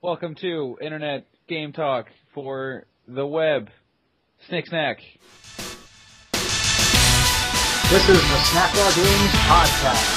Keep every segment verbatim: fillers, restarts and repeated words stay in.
Welcome to Internet Game Talk for the web. Snick Snack. This is the Snack Bar Games Podcast.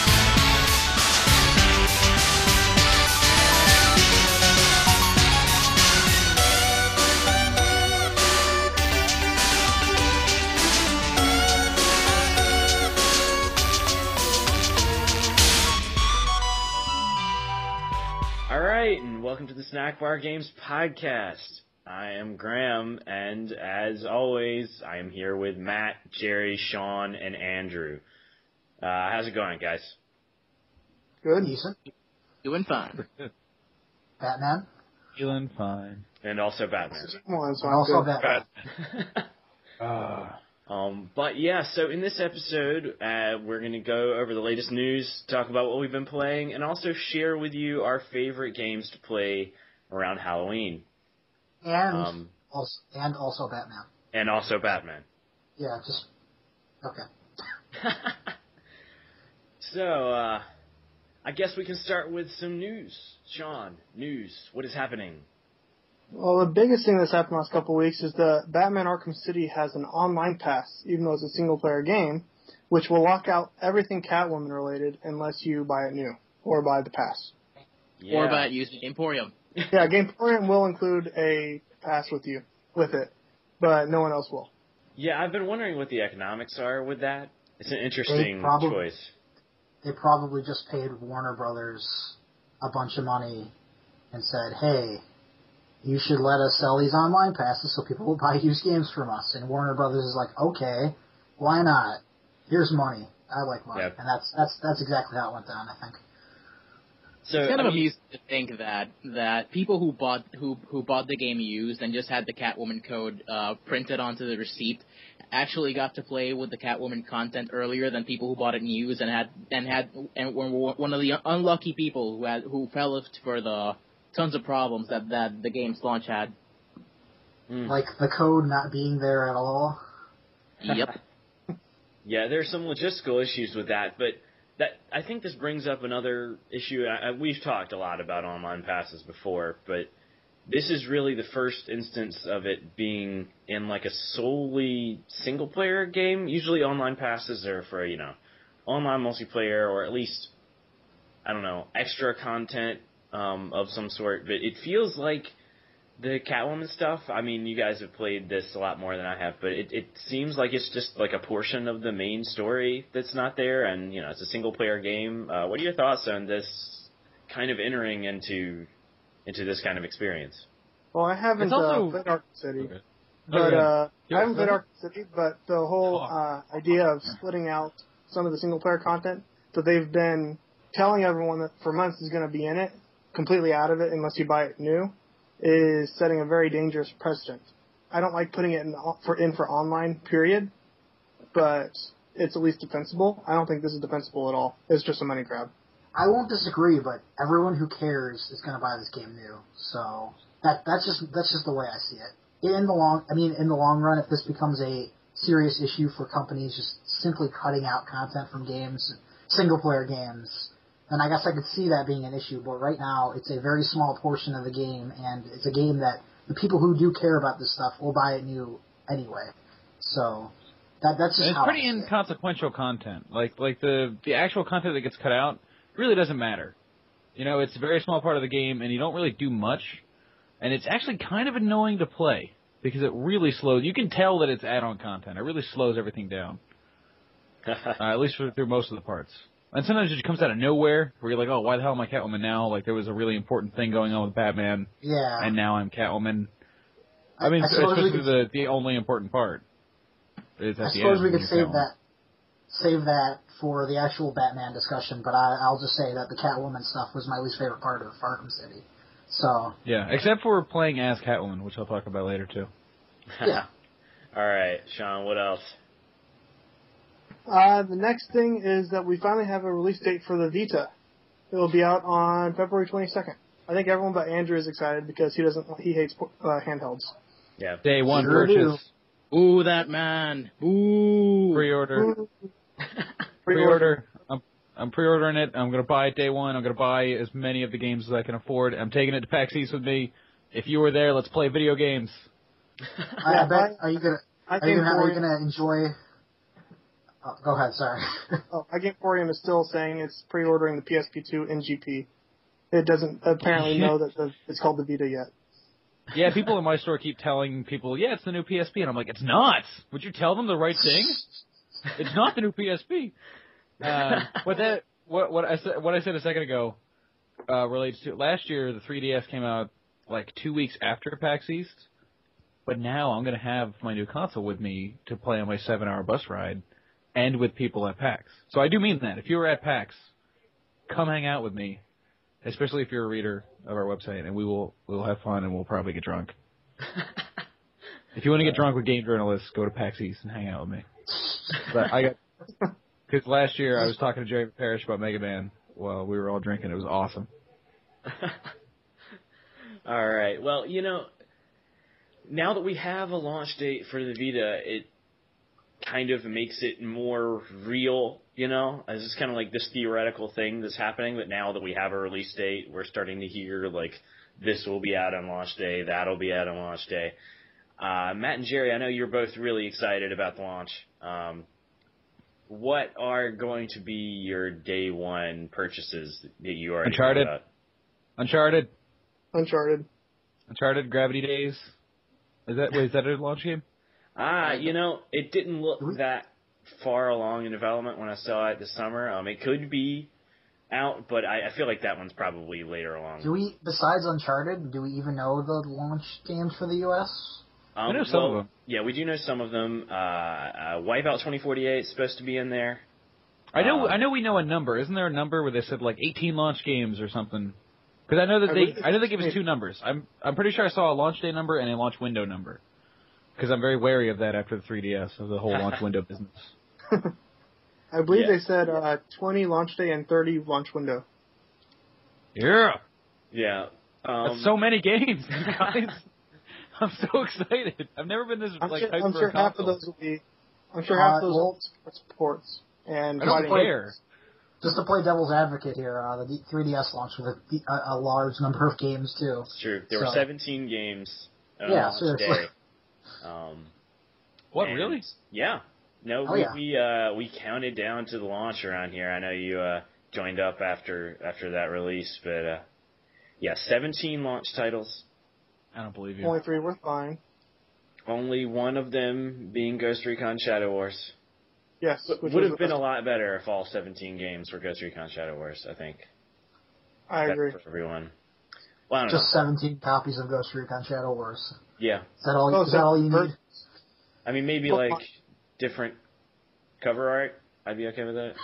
Alright, and welcome to the Snack Bar Games Podcast. I am Graham, and as always, I am here with Matt, Jerry, Sean, and Andrew. Uh, how's it going, guys? Good. Decent. Doing fine. Batman. Feeling fine. And also Batman. And also Batman. Uh, um, but yeah, so in this episode, uh, we're going to go over the latest news, talk about what we've been playing, and also share with you our favorite games to play around Halloween. And Um, also, and also Batman. and also Batman. Yeah, just okay. So, uh, I guess we can start with some news. Sean, news. What is happening? Well, the biggest thing that's happened the last couple of weeks is that Batman Arkham City has an online pass, even though it's a single-player game, which will lock out everything Catwoman related unless you buy it new or buy the pass. Yeah. Or by using Emporium. Yeah, Gameporium will include a pass with you with it, but no one else will. Yeah, I've been wondering what the economics are with that. It's an interesting probably- choice. They probably just paid Warner Brothers a bunch of money and said, "Hey, you should let us sell these online passes so people will buy used games from us." And Warner Brothers is like, "Okay, why not? Here's money. I like money." Yep. And that's that's that's exactly how it went down, I think. So, It's kind I of mean, amusing to think that that people who bought who who bought the game used and just had the Catwoman code uh, printed onto the receipt actually got to play with the Catwoman content earlier than people who bought it used and had and had and were one of the unlucky people who had who fell for the tons of problems that that the game's launch had. mm. Like the code not being there at all. Yep. Yeah, there's some logistical issues with that, but that I think this brings up another issue. I, I, we've talked a lot about online passes before, but this is really the first instance of it being in like a solely single-player game. Usually online passes are for, you know, online multiplayer or at least, I don't know, extra content um, of some sort, but it feels like the Catwoman stuff, I mean, you guys have played this a lot more than I have, but it, it seems like it's just like a portion of the main story that's not there, and, you know, it's a single-player game. Uh, what are your thoughts on this kind of entering into into this kind of experience? Well, I haven't It's also- uh, played Arkham City, okay. but Okay. uh, Yeah, I haven't played go Arkham City, but the whole uh, idea of splitting out some of the single-player content that they've been telling everyone that for months is going to be in it, completely out of it unless you buy it new, is setting a very dangerous precedent. I don't like putting it in for in for online, period, but it's at least defensible. I don't think this is defensible at all. It's just a money grab. I won't disagree, but everyone who cares is going to buy this game new. So that that's just that's just the way I see it. In the long, I mean, in the long run, if this becomes a serious issue for companies just simply cutting out content from games, single player games, then I guess I could see that being an issue. But right now, it's a very small portion of the game, and it's a game that the people who do care about this stuff will buy it new anyway. So that that's just And it's how pretty I see it. inconsequential content. Like like the the actual content that gets cut out really doesn't matter. You know, it's a very small part of the game, and you don't really do much. And it's actually kind of annoying to play because it really slows. You can tell that it's add-on content. It really slows everything down, uh, at least for, through most of the parts. And sometimes it just comes out of nowhere, where you're like, oh, why the hell am I Catwoman now? Like, there was a really important thing going on with Batman, Yeah. and now I'm Catwoman. I mean, I suppose we especially could- the the only important part is at I the suppose end. we when could you're save Catwoman. that, save that for the actual Batman discussion. But I, I'll just say that the Catwoman stuff was my least favorite part of Arkham City. So Yeah, except for playing as Catwoman, which I'll talk about later, too. yeah, All right, Sean, what else? Uh, the next thing is that we finally have a release date for the Vita. It will be out on February twenty-second. I think everyone but Andrew is excited because he doesn't he hates uh, handhelds. Yeah. Day one Sure do. purchase. Ooh, that man. Ooh. Pre-order. Pre-order. Pre-order. I'm, I'm pre-ordering it. I'm going to buy it day one. I'm going to buy as many of the games as I can afford. I'm taking it to PAX East with me. If you were there, let's play video games. I, I bet. Are you gonna? I Are you gonna, are you Emporium, gonna enjoy? Oh, go ahead. Sorry. oh, I Game Emporium is still saying it's pre-ordering the P S P two N G P. It doesn't apparently know that the, it's called the Vita yet. Yeah, people in my store keep telling people, yeah, it's the new P S P, and I'm like, it's not. Would you tell them the right thing? It's not the new P S P. Uh, what that what what I said what I said a second ago uh, relates to last year. The three D S came out like two weeks after PAX East, but now I'm going to have my new console with me to play on my seven-hour bus ride, and with people at PAX. So I do mean that. If you were at PAX, come hang out with me, especially if you're a reader of our website, and we will we'll have fun and we'll probably get drunk. If you want to get drunk with game journalists, go to PAX East and hang out with me. But I got because last year I was talking to Jerry Parrish about Mega Man while we were all drinking. It was awesome. All right. Well, you know, now that we have a launch date for the Vita, it kind of makes it more real, you know? It's just kind of like this theoretical thing that's happening, but now that we have a release date, we're starting to hear, like, this will be out on launch day, that'll be out on launch day. Uh, Matt and Jerry, I know you're both really excited about the launch. Um, what are going to be your day one purchases that you already Uncharted. know about? Uncharted. Uncharted. Uncharted, Gravity Days. Is that wait, is that a launch game? Ah, you know, it didn't look that far along in development when I saw it this summer. Um, it could be out, but I, I feel like that one's probably later along. Do we, besides Uncharted, do we even know the launch games for the U S? Um, I know some well, of them. Yeah, we do know some of them. Uh, uh, Wipeout twenty forty-eight is supposed to be in there. I know. Um, I know we know a number. Isn't there a number where they said like eighteen launch games or something? Because I know that they. I know they gave us two numbers. I'm. I'm pretty sure I saw a launch day number and a launch window number. Because I'm very wary of that after the three D S of the whole launch window business. I believe Yeah. they said uh, twenty launch day and thirty launch window. Yeah. Yeah. Um, That's so many games, you guys. I'm so excited. I've never been this I'm like sure, hyped I'm for sure a half of console. those will be. I'm sure half Uh, of those well- will be ports and I don't fighting care. Just to play devil's advocate here, uh, the three D S launched with a, a, a large number of games too. It's true. There were So- seventeen games on Yeah, launch seriously. day. Um, What, and- really? Yeah. No, Oh, we yeah. we, uh, we counted down to the launch around here. I know you uh, joined up after after that release, but uh, yeah, seventeen launch titles. I don't believe you. only three worth buying. Only one of them being Ghost Recon Shadow Wars. Yes, But which would was have the been a best- lot better if all seventeen games were Ghost Recon Shadow Wars, I think. I Better agree. for everyone. Well, I don't Just seventeen copies of Ghost Recon Shadow Wars. know. Yeah. Is that all? Oh, is that all you so- need? I mean, maybe Well, like different cover art. I'd be okay with that.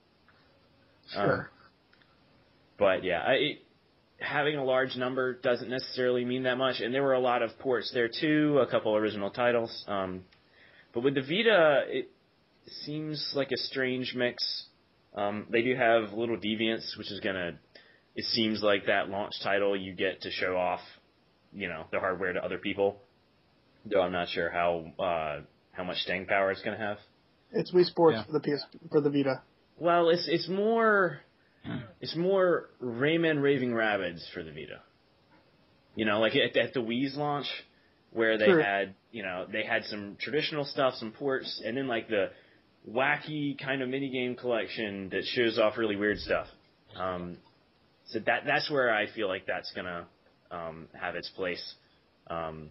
Sure. Um, but yeah, I, it, having a large number doesn't necessarily mean that much, and there were a lot of ports there too, a couple original titles. Um, but with the Vita, it seems like a strange mix. Um, they do have Little Deviants, which is gonna. It seems like that launch title you get to show off, you know, the hardware to other people. Though I'm not sure how uh, how much staying power it's gonna have. It's Wii Sports Yeah. for the P S for the Vita. Well, it's it's more it's more Rayman Raving Rabbids for the Vita. You know, like at, at the Wii's launch, where they Sure. had you know they had some traditional stuff, some ports, and then like the wacky kind of minigame collection that shows off really weird stuff. Um, so that that's where I feel like that's gonna um, have its place. Um,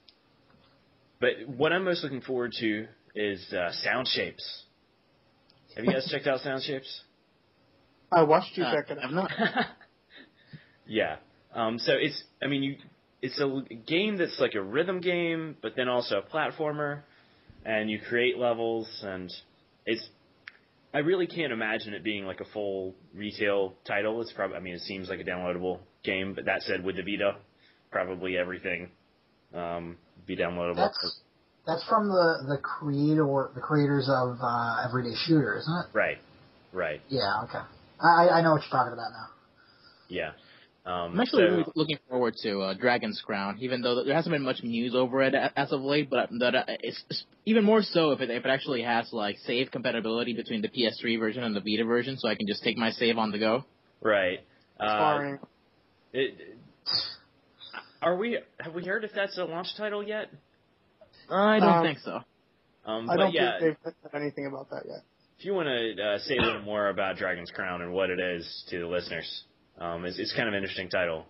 but what I'm most looking forward to is uh, Sound Shapes. Have you guys checked out Sound Shapes? I watched you Uh, check it I've out. not. Yeah. Um, so it's, I mean, you, it's a l- game that's like a rhythm game, but then also a platformer, and you create levels, and it's, I really can't imagine it being like a full retail title. It's probably, I mean, it seems like a downloadable game, but that said, with the Vita, probably everything, um, be downloadable. That's that's from the the creator the creators of uh, Everyday Shooter, isn't it? Right. Right. Yeah. Okay. I I know what you're talking about now. Yeah. Um, I'm actually so, really looking forward to uh, Dragon's Crown, even though there hasn't been much news over it a- as of late. But that uh, it's, it's even more so if it if it actually has like save compatibility between the P S three version and the Vita version, so I can just take my save on the go. right. Uh, Sparring. it, are we? Have we heard if that's a launch title yet? I don't Um, think so. Um, I but don't yeah, think they've said anything about that yet. if you want to uh, say a little more about Dragon's Crown and what it is to the listeners, um, it's, it's kind of an interesting title.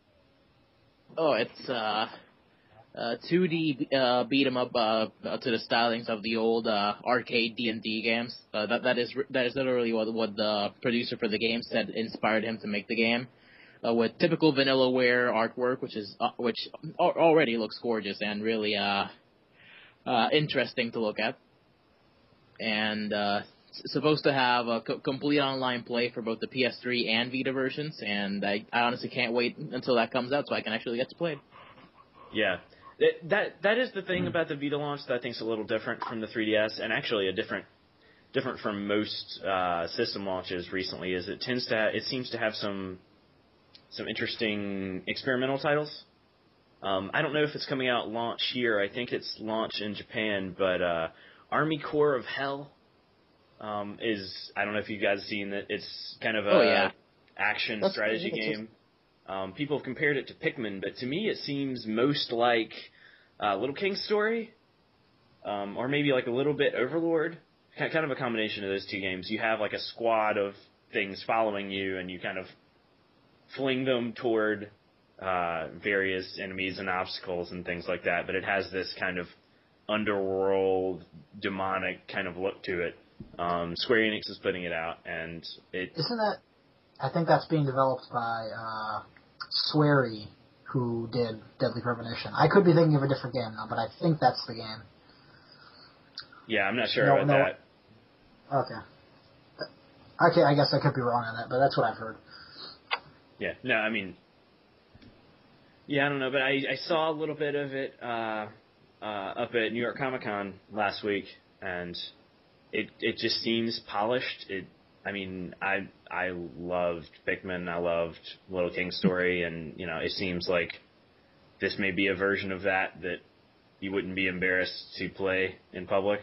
Oh, it's uh, uh, two D uh, beat 'em up uh, to the stylings of the old uh, arcade D and D games. Uh, that that is that is literally what what the producer for the game said inspired him to make the game. Uh, with typical Vanillaware artwork, which is uh, which al- already looks gorgeous and really uh, uh, interesting to look at, and uh, s- supposed to have a co- complete online play for both the P S three and Vita versions. And I, I honestly can't wait until that comes out so I can actually get to play it. Yeah, that that, that is the thing about the Vita launch that I think is a little different from the three D S, and actually a different different from most uh, system launches recently. Is it tends to ha- it seems to have some some interesting experimental titles. Um, I don't know if it's coming out launch here. I think it's launch in Japan, but uh, Army Corps of Hell um, is, I don't know if you guys have seen it. It's kind of a Oh, yeah. action That's strategy pretty game. Um, people have compared it to Pikmin, but to me it seems most like uh, Little King's Story, um, or maybe like a little bit Overlord. Kind kind of a combination of those two games. You have like a squad of things following you, and you kind of fling them toward uh, various enemies and obstacles and things like that, but it has this kind of underworld, demonic kind of look to it. Um, Square Enix is putting it out, and it... Isn't that? I think that's being developed by uh, Swery, who did Deadly Premonition. I could be thinking of a different game now, but I think that's the game. Yeah, I'm not sure No, about no. that. Okay. Okay, I guess I could be wrong on that, but that's what I've heard. Yeah, no, I mean... Yeah, I don't know, but I, I saw a little bit of it uh, uh, up at New York Comic Con last week, and it it just seems polished. It, I mean, I I loved Pikmin, I loved Little King's Story, and you know, it seems like this may be a version of that that you wouldn't be embarrassed to play in public.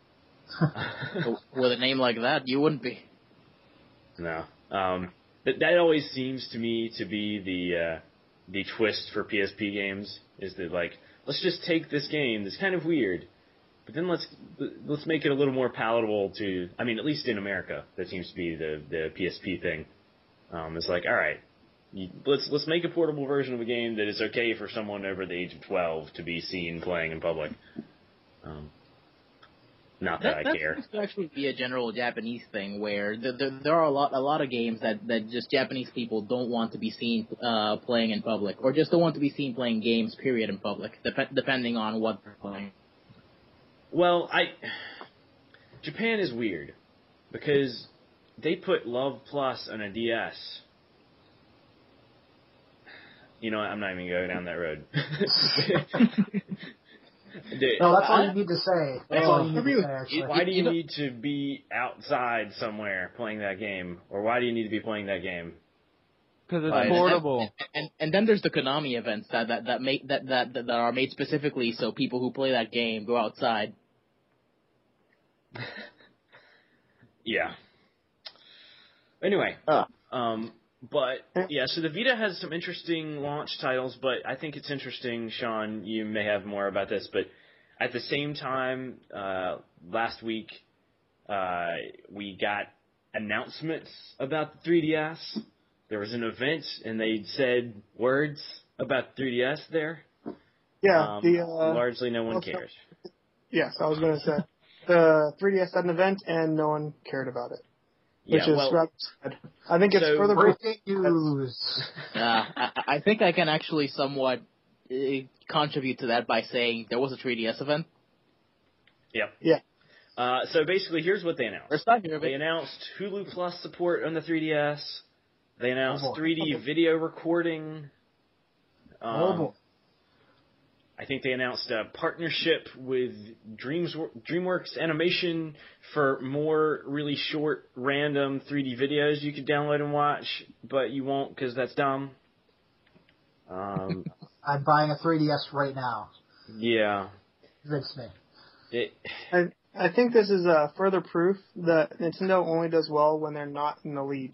With a name like that, you wouldn't be. No, um, but that always seems to me to be the uh, the twist for P S P games, is that like, let's just take this game that's kind of weird, but then let's let's make it a little more palatable to, I mean, at least in America, that seems to be the, the P S P thing. Um, it's like, all right, you, let's let's make a portable version of a game that is okay for someone over the age of twelve to be seen playing in public. Um, not that, That, I that care. seems to actually be a general Japanese thing where the, the, there are a lot a lot of games that, that just Japanese people don't want to be seen uh, playing in public, or just don't want to be seen playing games, period, in public, dep- depending on what they're playing. Well, I Japan is weird because they put Love Plus on a D S. You know what? I'm not even going to go down that road. Dude, No, that's all I- you need to say. That's Oh, all you need to say, actually. Why do you You know- need to be outside somewhere playing that game? Or why do you need to be playing that game? Because it's Right. portable. And and then there's the Konami events that that that make that, that that are made specifically so people who play that game go outside. Yeah. Anyway, Uh. um, but yeah, so the Vita has some interesting launch titles, but I think it's interesting, Sean, you may have more about this, but at the same time, uh, last week, uh, we got announcements about the three D S. There was an event, and they said words about the three D S there. Yeah, Um, the uh, largely no one okay. cares. yes, I was going to say the three D S had an event and no one cared about it, which Yeah, is well, rather sad. I think it's so- further Breaking news. Uh, I, I think I can actually somewhat uh, contribute to that by saying there was a three D S event. Yep. Yeah. Uh, so basically, here's what they announced. First time here of They it. announced Hulu Plus support on the three D S. They announced Oh, boy. three D video recording. Um, Oh, boy. I think they announced a partnership with Dreams, DreamWorks Animation for more really short, random three D videos you could download and watch, but you won't because that's dumb. Um, I'm buying a three D S right now. yeah. Convince me. It, I I think this is uh, further proof that Nintendo only does well when they're not in the lead.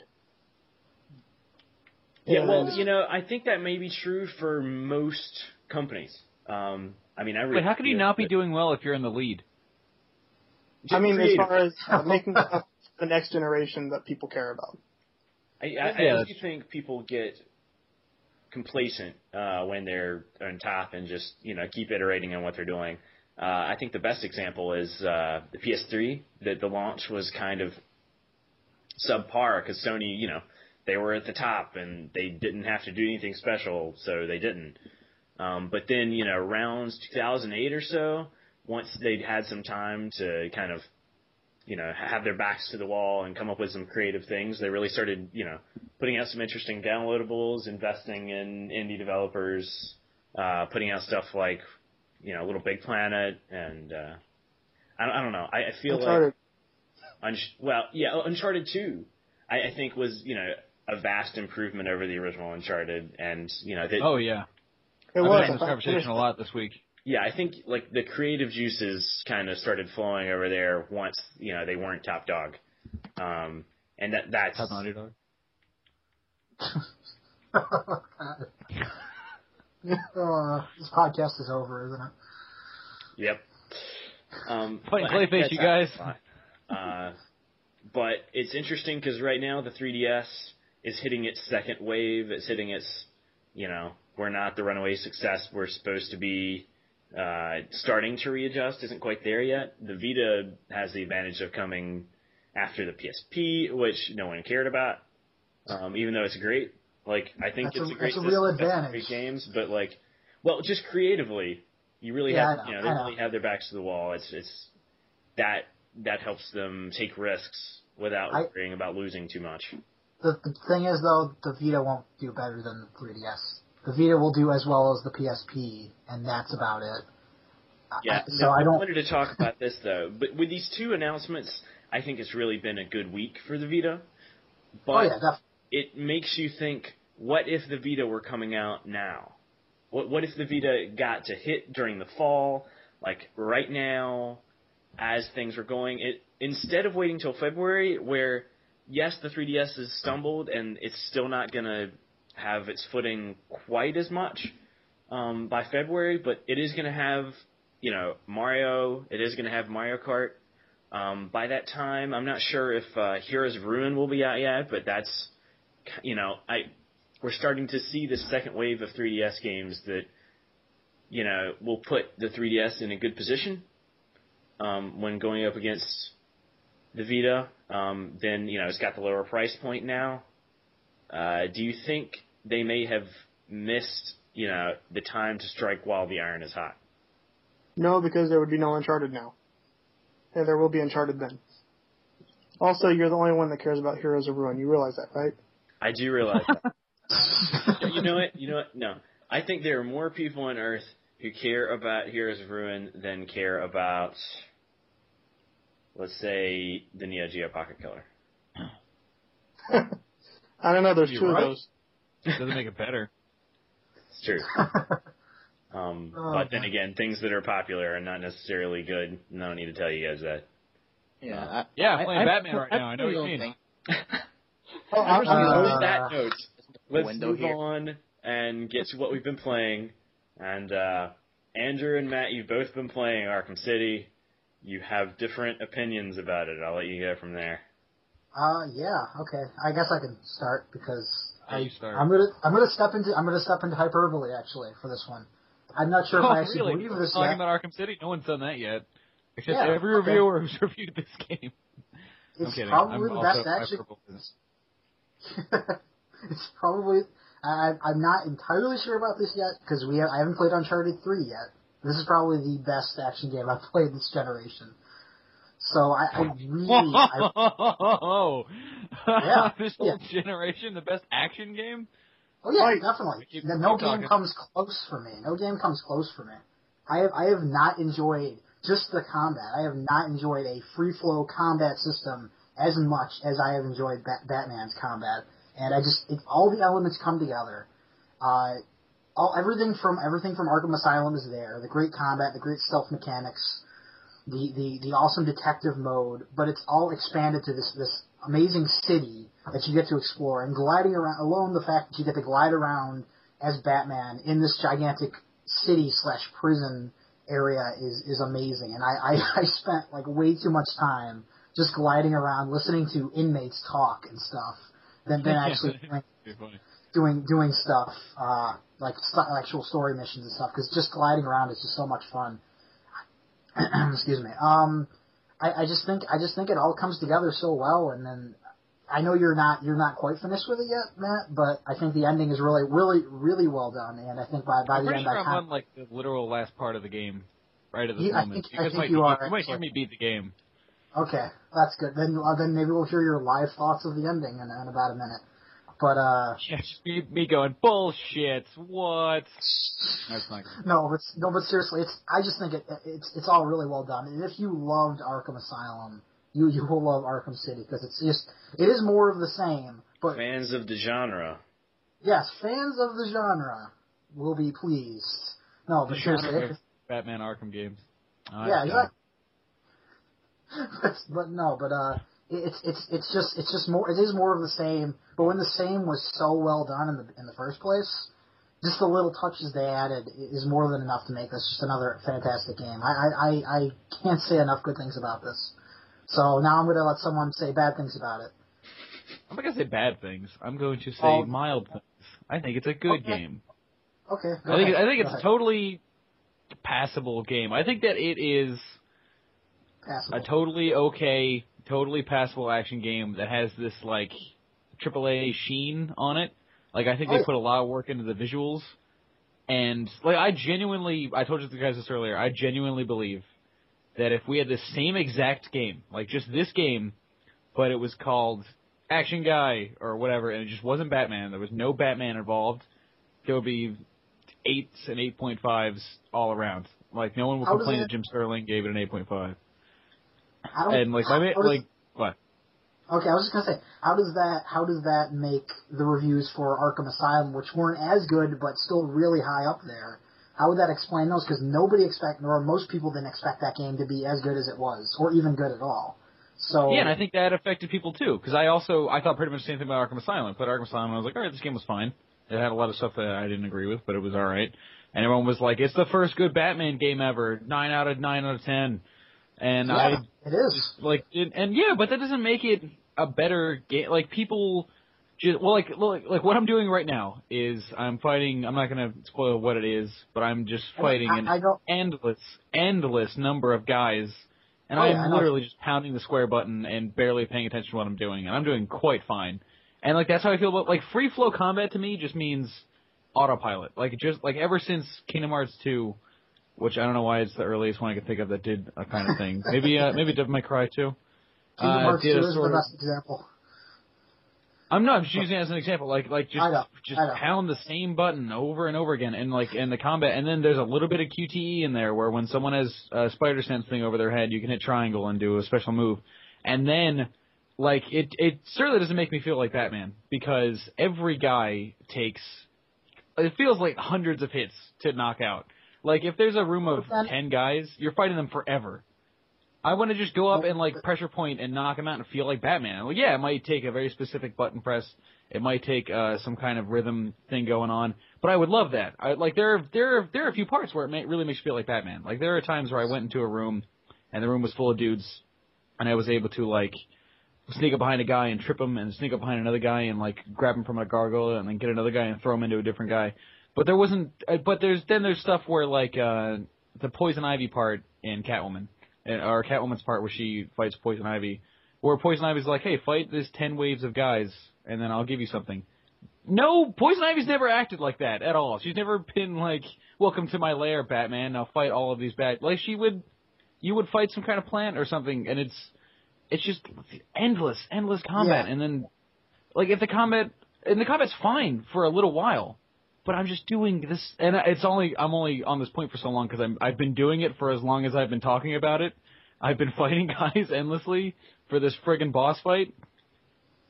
yeah, well, And- you know, I think that may be true for most companies. Um, I mean, I really Wait, how could you feel not be that- doing well if you're in the lead? I mean, creative. as far as uh, making stuff the next generation that people care about. I, I, Yeah, I that's do think people get complacent uh, when they're on top and just you know keep iterating on what they're doing. Uh, I think the best example is uh, the P S three. That the launch was kind of subpar because Sony, you know, they were at the top and they didn't have to do anything special, so they didn't. Um, but then you know, around two thousand eight or so, once they'd had some time to kind of you know, have their backs to the wall and come up with some creative things. They really started, you know, putting out some interesting downloadables, investing in indie developers, uh, putting out stuff like, you know, Little Big Planet, and uh, I, I don't know. I, I feel Uncharted. like, Unch- well, yeah, Uncharted two, I, I think was, you know, a vast improvement over the original Uncharted, and you know, that, Oh yeah, It I've was. been having this conversation a lot this week. yeah, I think like the creative juices kind of started flowing over there once you know they weren't top dog, um, and that that's Top Naughty Dog. Oh, God. Uh, this podcast is over, isn't it? Yep. Um, Playing but I think Clayface, that's you guys. fine. Uh, but it's interesting because right now the three D S is hitting its second wave. It's hitting its, you know, we're not the runaway success we're supposed to be. Uh, starting to readjust, isn't quite there yet. The Vita has the advantage of coming after the P S P, which no one cared about, um, even though it's great. Like, I think That's it's a- a great that's a real system, advantage. great games, but like, well, just creatively, you really Yeah, have, I know, you know, they I know. really have their backs to the wall. It's it's that that helps them take risks without I- worrying about losing too much. The, the thing is, though, the Vita won't do better than the three D S. The Vita will do as well as the P S P, and that's about it. Yeah, I, so no, I don't. wanted to talk about this though, but with these two announcements, I think it's really been a good week for the Vita. But Oh yeah, definitely. it makes you think, what if the Vita were coming out now? What what if the Vita got to hit during the fall, like right now, as things were going? It instead of waiting till February, where yes, the three D S has stumbled and it's still not gonna have its footing quite as much um, by February, but it is gonna have, you know, Mario. It is gonna have Mario Kart. Um, by that time, I'm not sure if uh, Heroes of Ruin will be out yet, but that's, you know, I we're starting to see the second wave of three D S games that, you know, will put the three D S in a good position um, when going up against the Vita. Um, then, you know, it's got the lower price point now. Uh, do you think they may have missed, you know, the time to strike while the iron is hot? No, because there would be no Uncharted now. And there will be Uncharted then. Also, you're the only one that cares about Heroes of Ruin. You realize that, right? I do realize that. You know what? You know what? No. I think there are more people on Earth who care about Heroes of Ruin than care about, let's say, the Neo Geo Pocket Killer. I don't know. There's You're two right. of those. Doesn't make it better. It's true. Um, Oh, but then man. again, things that are popular are not necessarily good. No need to tell you guys that. Yeah, Uh, I, Yeah, I'm I- playing I- Batman right I now. I know what you don't mean. think- Oh, I honestly, Uh, on those- that note, let's window move here. on and get to what we've been playing. And uh, Andrew and Matt, you've both been playing Arkham City. You have different opinions about it. I'll let you go from there. Uh, yeah, okay. I guess I can start because Yeah, I, you start. I'm gonna I'm gonna step into I'm gonna step into hyperbole actually for this one. I'm not sure if Oh, I actually really? believe We're this talking yet. about Arkham City? No one's done that yet. Except Yeah, every okay. reviewer who's reviewed this game. I'm It's kidding. probably I'm the also best action. hyperbole. It's probably I, I'm not entirely sure about this yet because we have, I haven't played Uncharted three yet. This is probably the best action game I've played this generation. So I, I really I, Oh, Yeah, this whole generation, the best action game? oh yeah, Right. definitely. Keep- no no keep game talking. comes close for me. No game comes close for me. I have I have not enjoyed just the combat. I have not enjoyed a free flow combat system as much as I have enjoyed Bat- Batman's combat. And I just it, all the elements come together. Uh, all everything from everything from Arkham Asylum is there. The great combat, the great stealth mechanics, the, the, the awesome detective mode, but it's all expanded to this this amazing city that you get to explore, and gliding around. Alone, the fact that you get to glide around as Batman in this gigantic city slash prison area is is amazing. And I, I I spent like way too much time just gliding around, listening to inmates talk and stuff, than than actually doing, doing doing stuff uh, like st- actual story missions and stuff. Because just gliding around is just so much fun. Excuse me. Um, I, I just think I just think it all comes together so well. And then I know you're not you're not quite finished with it yet, Matt, but I think the ending is really really really well done. And I think by by I'm the pretty end, sure I I'm kind on like the literal last part of the game, right at this Yeah, I moment. think- I you guys think might, you you, are, you might hear actually. me beat the game. Okay, that's good. Then uh, then maybe we'll hear your live thoughts of the ending in, in about a minute. But uh, Yeah, just me, me going bullshit. What? That's not good. no, but no, but seriously, it's I just think it, it's it's all really well done. And if you loved Arkham Asylum, you you will love Arkham City because it's just it is more of the same. But Fans of the genre. yes, fans of the genre will be pleased. No, but The seriously, genre it, of Batman Arkham games. Oh, yeah, that's exactly. but, but no, but uh, it's it's it's just it's just more. It is more of the same. But when the same was so well done in the in the first place, just the little touches they added is more than enough to make this just another fantastic game. I I I, I can't say enough good things about this. So now I'm going to let someone say bad things about it. I'm not going to say bad things. I'm going to say Oh. mild things. I think it's a good Okay. game. Okay, go I think ahead. I think Go it's a ahead. totally passable game. I think that it is Passable. a totally okay, totally passable action game that has this like triple A sheen on it. Like I think Oh, they yeah. put a lot of work into the visuals, and like I genuinely, I told you guys this earlier. I genuinely believe that if we had the same exact game, like just this game, but it was called Action Guy or whatever, and it just wasn't Batman, there was no Batman involved, there would be eights and eight point fives all around. Like no one would How does complain it- that Jim Sterling gave it an eight point five. I don't, And like my ma- how does- like what? Okay, I was just gonna say, how does that how does that make the reviews for Arkham Asylum, which weren't as good but still really high up there? How would that explain those? Because nobody expect, nor most people didn't expect that game to be as good as it was, or even good at all. So Yeah, and I think that affected people too, because I also I thought pretty much the same thing about Arkham Asylum. I played Arkham Asylum and I was like, all right, this game was fine. It had a lot of stuff that I didn't agree with, but it was all right. And everyone was like, it's the first good Batman game ever, nine out of nine out of ten. And yeah, I it is. just like it, and yeah, but that doesn't make it a better game. Like people, just well, like like like what I'm doing right now is I'm fighting. I'm not gonna spoil what it is, but I'm just fighting I, an I don't. endless, endless number of guys, and Oh, yeah, I I'm know. literally just pounding the square button and barely paying attention to what I'm doing, and I'm doing quite fine. And like that's how I feel about like free flow combat to me just means autopilot. Like it just like ever since Kingdom Hearts two. Which I don't know why it's the earliest one I could think of that did a kind of thing. Maybe uh, maybe Devil May Cry too. Kingdom Uh, Hearts did two a is sort the of- best example. I'm not just using it as an example. Like like just I know, just I know. pound the same button over and over again, and like in the combat, and then there's a little bit of Q T E in there where when someone has a spider sense thing over their head, you can hit triangle and do a special move, and then like it it certainly doesn't make me feel like Batman because every guy takes it feels like hundreds of hits to knock out. Like if there's a room of Then- ten guys, you're fighting them forever. I want to just go up and like pressure point and knock them out and feel like Batman. Well, yeah, it might take a very specific button press. It might take uh, some kind of rhythm thing going on, but I would love that. I, like there, are, there, are, there are a few parts where it may, really makes you feel like Batman. Like there are times where I went into a room and the room was full of dudes, and I was able to like sneak up behind a guy and trip him, and sneak up behind another guy and like grab him from a gargoyle, and then get another guy and throw him into a different guy. But there wasn't. Uh, but there's then there's stuff where like uh, the Poison Ivy part in Catwoman. Or Catwoman's part where she fights Poison Ivy, where Poison Ivy's like, hey, fight this ten waves of guys, and then I'll give you something. No, Poison Ivy's never acted like that at all. She's never been like, welcome to my lair, Batman, I'll fight all of these bad... Like, she would... You would fight some kind of plant or something, and it's... It's just endless, endless combat, Yeah. and then... Like, if the combat... And the combat's fine for a little while, but I'm just doing this, and it's only I'm only on this point for so long because I'm I've been doing it for as long as I've been talking about it. I've been fighting guys endlessly for this friggin' boss fight,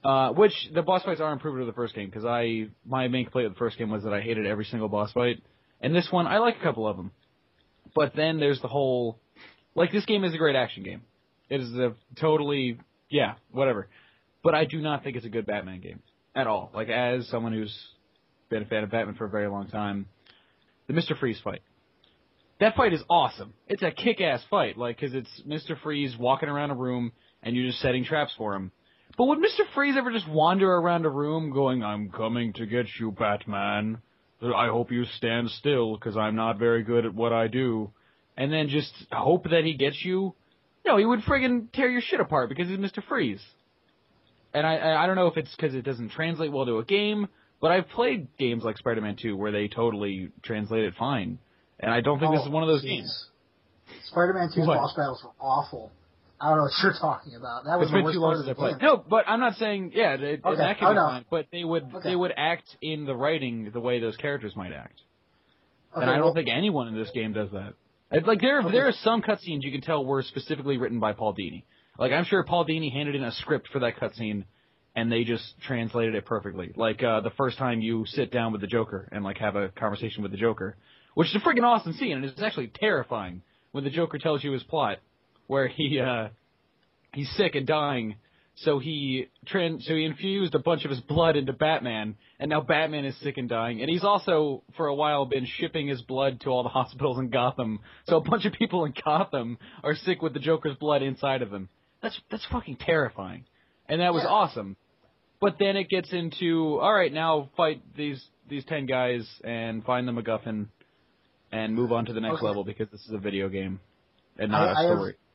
Uh, which the boss fights are improved over the first game because I my main complaint with the first game was that I hated every single boss fight. And this one, I like a couple of them. But then there's the whole, like this game is a great action game. It is a totally, yeah, whatever. But I do not think it's a good Batman game at all. Like as someone who's been a fan of Batman for a very long time, the Mister Freeze fight. That fight is awesome. It's a kick-ass fight, like because it's Mister Freeze walking around a room and you're just setting traps for him. But would Mister Freeze ever just wander around a room going, I'm coming to get you, Batman. I hope you stand still, because I'm not very good at what I do. And then just hope that he gets you? No, he would friggin' tear your shit apart, because he's Mister Freeze. And I I don't know if it's because it doesn't translate well to a game, but I've played games like Spider-Man two where they totally translate it fine. And I don't think oh, this is one of those geez. games. Spider-Man two's What? boss battles were awful. I don't know what you're talking about. That was It's the been worst too part long of since the I game. played. No, but I'm not saying, yeah, they, Okay. that could Oh, be no. fine, but they would Okay. they would act in the writing the way those characters might act. Okay, and I don't well, think anyone in this game does that. It's like there Okay. there are some cutscenes you can tell were specifically written by Paul Dini. Like I'm sure Paul Dini handed in a script for that cutscene, and they just translated it perfectly. Like uh, the first time you sit down with the Joker and like have a conversation with the Joker, which is a freaking awesome scene, and it's actually terrifying when the Joker tells you his plot, where he uh, he's sick and dying. So he trans- so he infused a bunch of his blood into Batman, and now Batman is sick and dying. And he's also, for a while, been shipping his blood to all the hospitals in Gotham. So a bunch of people in Gotham are sick with the Joker's blood inside of them. That's that's fucking terrifying. And that was Yeah. awesome. But then it gets into, all right, now fight these these ten guys and find the MacGuffin and move on to the next Okay. level because this is a video game and not I- a I have- story.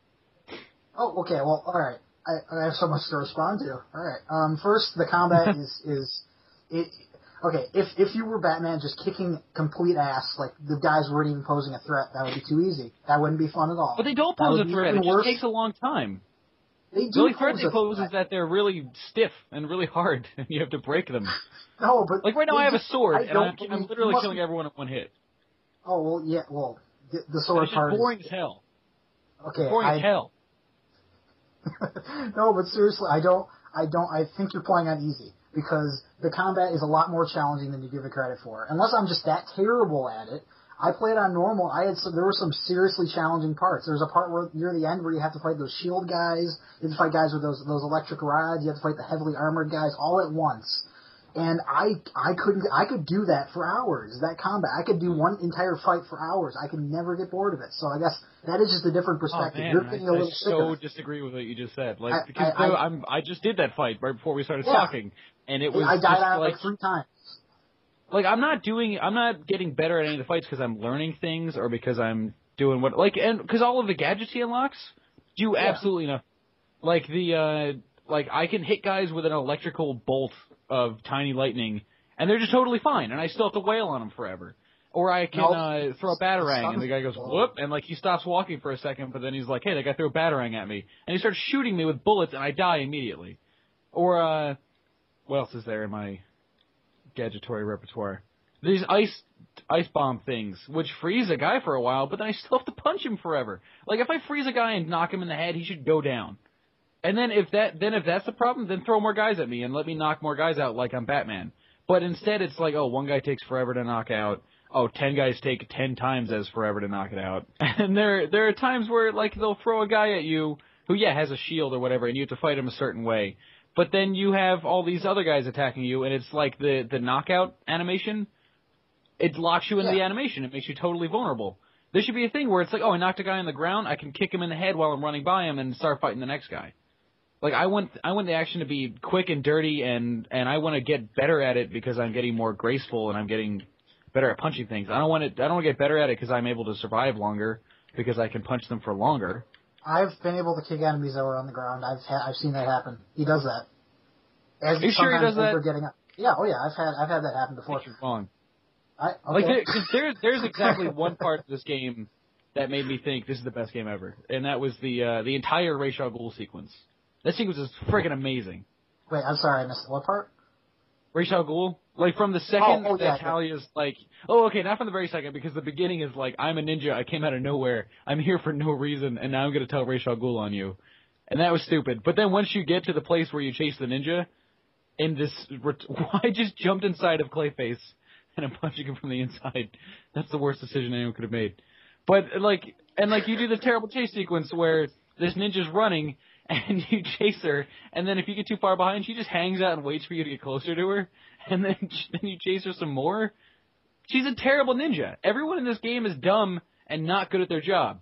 Oh, okay. Well, all right. I, I have so much to respond to. All right. Um, first, the combat is is it. Okay, if if you were Batman just kicking complete ass, like the guys weren't even posing a threat, that would be too easy. That wouldn't be fun at all. But they don't That pose would a be threat. even It just worse. takes a long time. They The do only threat pose they a pose threat. is that they're really stiff and really hard, and you have to break them. No, but Like right now, they I have a just- sword, I and don't I'm, believe- I'm you literally must- killing everyone in one hit. Oh well, yeah. Well, the, the And sword it's part just is boring as hell. okay. Boring I, as hell. no, but seriously, I don't. I don't. I think you're playing on easy because the combat is a lot more challenging than you give it credit for. Unless I'm just that terrible at it. I played on normal. I had some, there were some seriously challenging parts. There's a part where near the end where you have to fight those shield guys. You have to fight guys with those those electric rods. You have to fight the heavily armored guys all at once. And I I couldn't I could do that for hours. That combat I could do one entire fight for hours. I could never get bored of it. So I guess that is just a different Oh perspective. man, You're I, getting a I little so sicker. disagree with what you just said. Like I- because I- though I- I'm I just did that fight right before we started Yeah. talking, and it was I just died on it like like three times. like I'm not doing I'm not getting better at any of the fights because I'm learning things or because I'm doing what like and because all of the gadgets he unlocks do Yeah. absolutely nothing. Like the uh like I can hit guys with an electrical bolt of tiny lightning and they're just totally fine and I still have to wail on them forever. Or I can No, uh throw a batarang and the guy goes stuns- whoop and like he stops walking for a second but then he's like, hey, that guy threw a batarang at me and he starts shooting me with bullets and I die immediately. Or uh what else is there in my gadgetory repertoire? These ice ice bomb things, which freeze a guy for a while, but then I still have to punch him forever. Like if I freeze a guy and knock him in the head, he should go down. And then if that then if that's the problem, then throw more guys at me and let me knock more guys out like I'm Batman. But instead it's like, oh, one guy takes forever to knock out. Oh, ten guys take ten times as forever to knock it out. And there there are times where like they'll throw a guy at you who yeah has a shield or whatever, and you have to fight him a certain way. But then you have all these other guys attacking you, and it's like the the knockout animation. It locks you into the Yeah. animation. It makes you totally vulnerable. There should be a thing where it's like, oh, I knocked a guy on the ground. I can kick him in the head while I'm running by him and start fighting the next guy. Like I want, I want the action to be quick and dirty, and and I want to get better at it because I'm getting more graceful and I'm getting better at punching things. I don't want it. I don't want to get better at it because I'm able to survive longer because I can punch them for longer. I've been able to kick enemies that were on the ground. I've ha- I've seen that happen. He does that. As Are you sure he sometimes does that? as they're getting up. Yeah. Oh yeah. I've had I've had that happen I before. think you're wrong. I, Like, okay. because there's there's exactly one part of this game that made me think this is the best game ever, and that was the uh, the entire Ra's al Ghul sequence. That sequence is friggin' amazing. Wait. I'm sorry. I missed what part? Ra's al Ghul, like from the second Oh, oh, yeah, that Talia's like, oh, okay, not from the very second, because the beginning is like, I'm a ninja, I came out of nowhere, I'm here for no reason, and now I'm gonna tell Ra's al Ghul on you, and that was stupid. But then once you get to the place where you chase the ninja, in this, I just jumped inside of Clayface and I'm punching him from the inside. That's the worst decision anyone could have made. But like, and like you do the terrible chase sequence where this ninja's running and you chase her, and then if you get too far behind, she just hangs out and waits for you to get closer to her, and then then you chase her some more. She's a terrible ninja. Everyone in this game is dumb and not good at their job.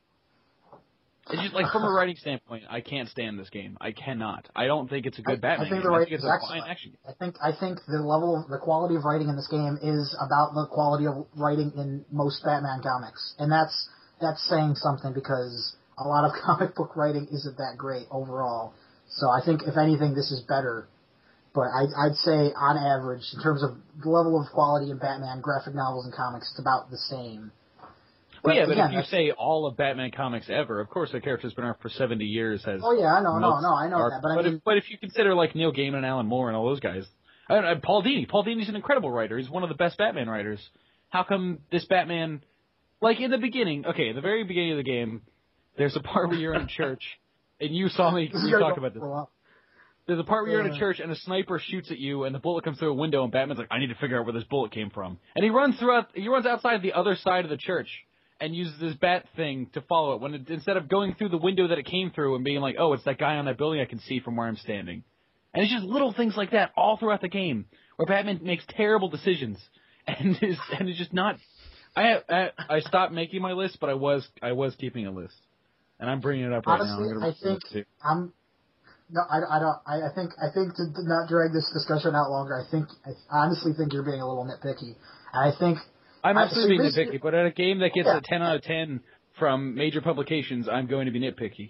It's just like from a writing standpoint, I can't stand this game. I cannot. I don't think it's a good I, Batman I think game. the I writing think it's is a excellent. fine action game. I think I think the level of the quality of writing in this game is about the quality of writing in most Batman comics, and that's that's saying something because a lot of comic book writing isn't that great overall. So I think if anything, this is better. But I, I'd say on average, in terms of the level of quality in Batman graphic novels and comics, it's about the same. Well, yeah, but again, if you say all of Batman comics ever, of course the character's been around for seventy years. Has oh yeah, I know, no, most no, I know arc. that. But I but, mean, if, but if you consider like Neil Gaiman and Alan Moore and all those guys, uh, uh, Paul Dini, Paul Dini's an incredible writer. He's one of the best Batman writers. How come this Batman, like in the beginning, okay, in the very beginning of the game, there's a part where you're in church, and you saw me, this is we gonna talked go about this. for a while. There's a part where you're in a Yeah. church and a sniper shoots at you and the bullet comes through a window and Batman's like, I need to figure out where this bullet came from. And he runs throughout, he runs outside the other side of the church and uses his bat thing to follow it when it, instead of going through the window that it came through and being like, oh, it's that guy on that building I can see from where I'm standing. And it's just little things like that all throughout the game where Batman makes terrible decisions and is, and it's just not, I, I, I stopped making my list, but I was, I was keeping a list. And I'm bringing it up right Honestly, now. I'm gonna I think too. I'm. No, I, I don't. I, I think I think to, to not drag this discussion out longer. I think I honestly think you're being a little nitpicky. And I think I'm I- absolutely so being this- nitpicky, but at a game that gets Yeah. a ten out of ten from major publications, I'm going to be nitpicky.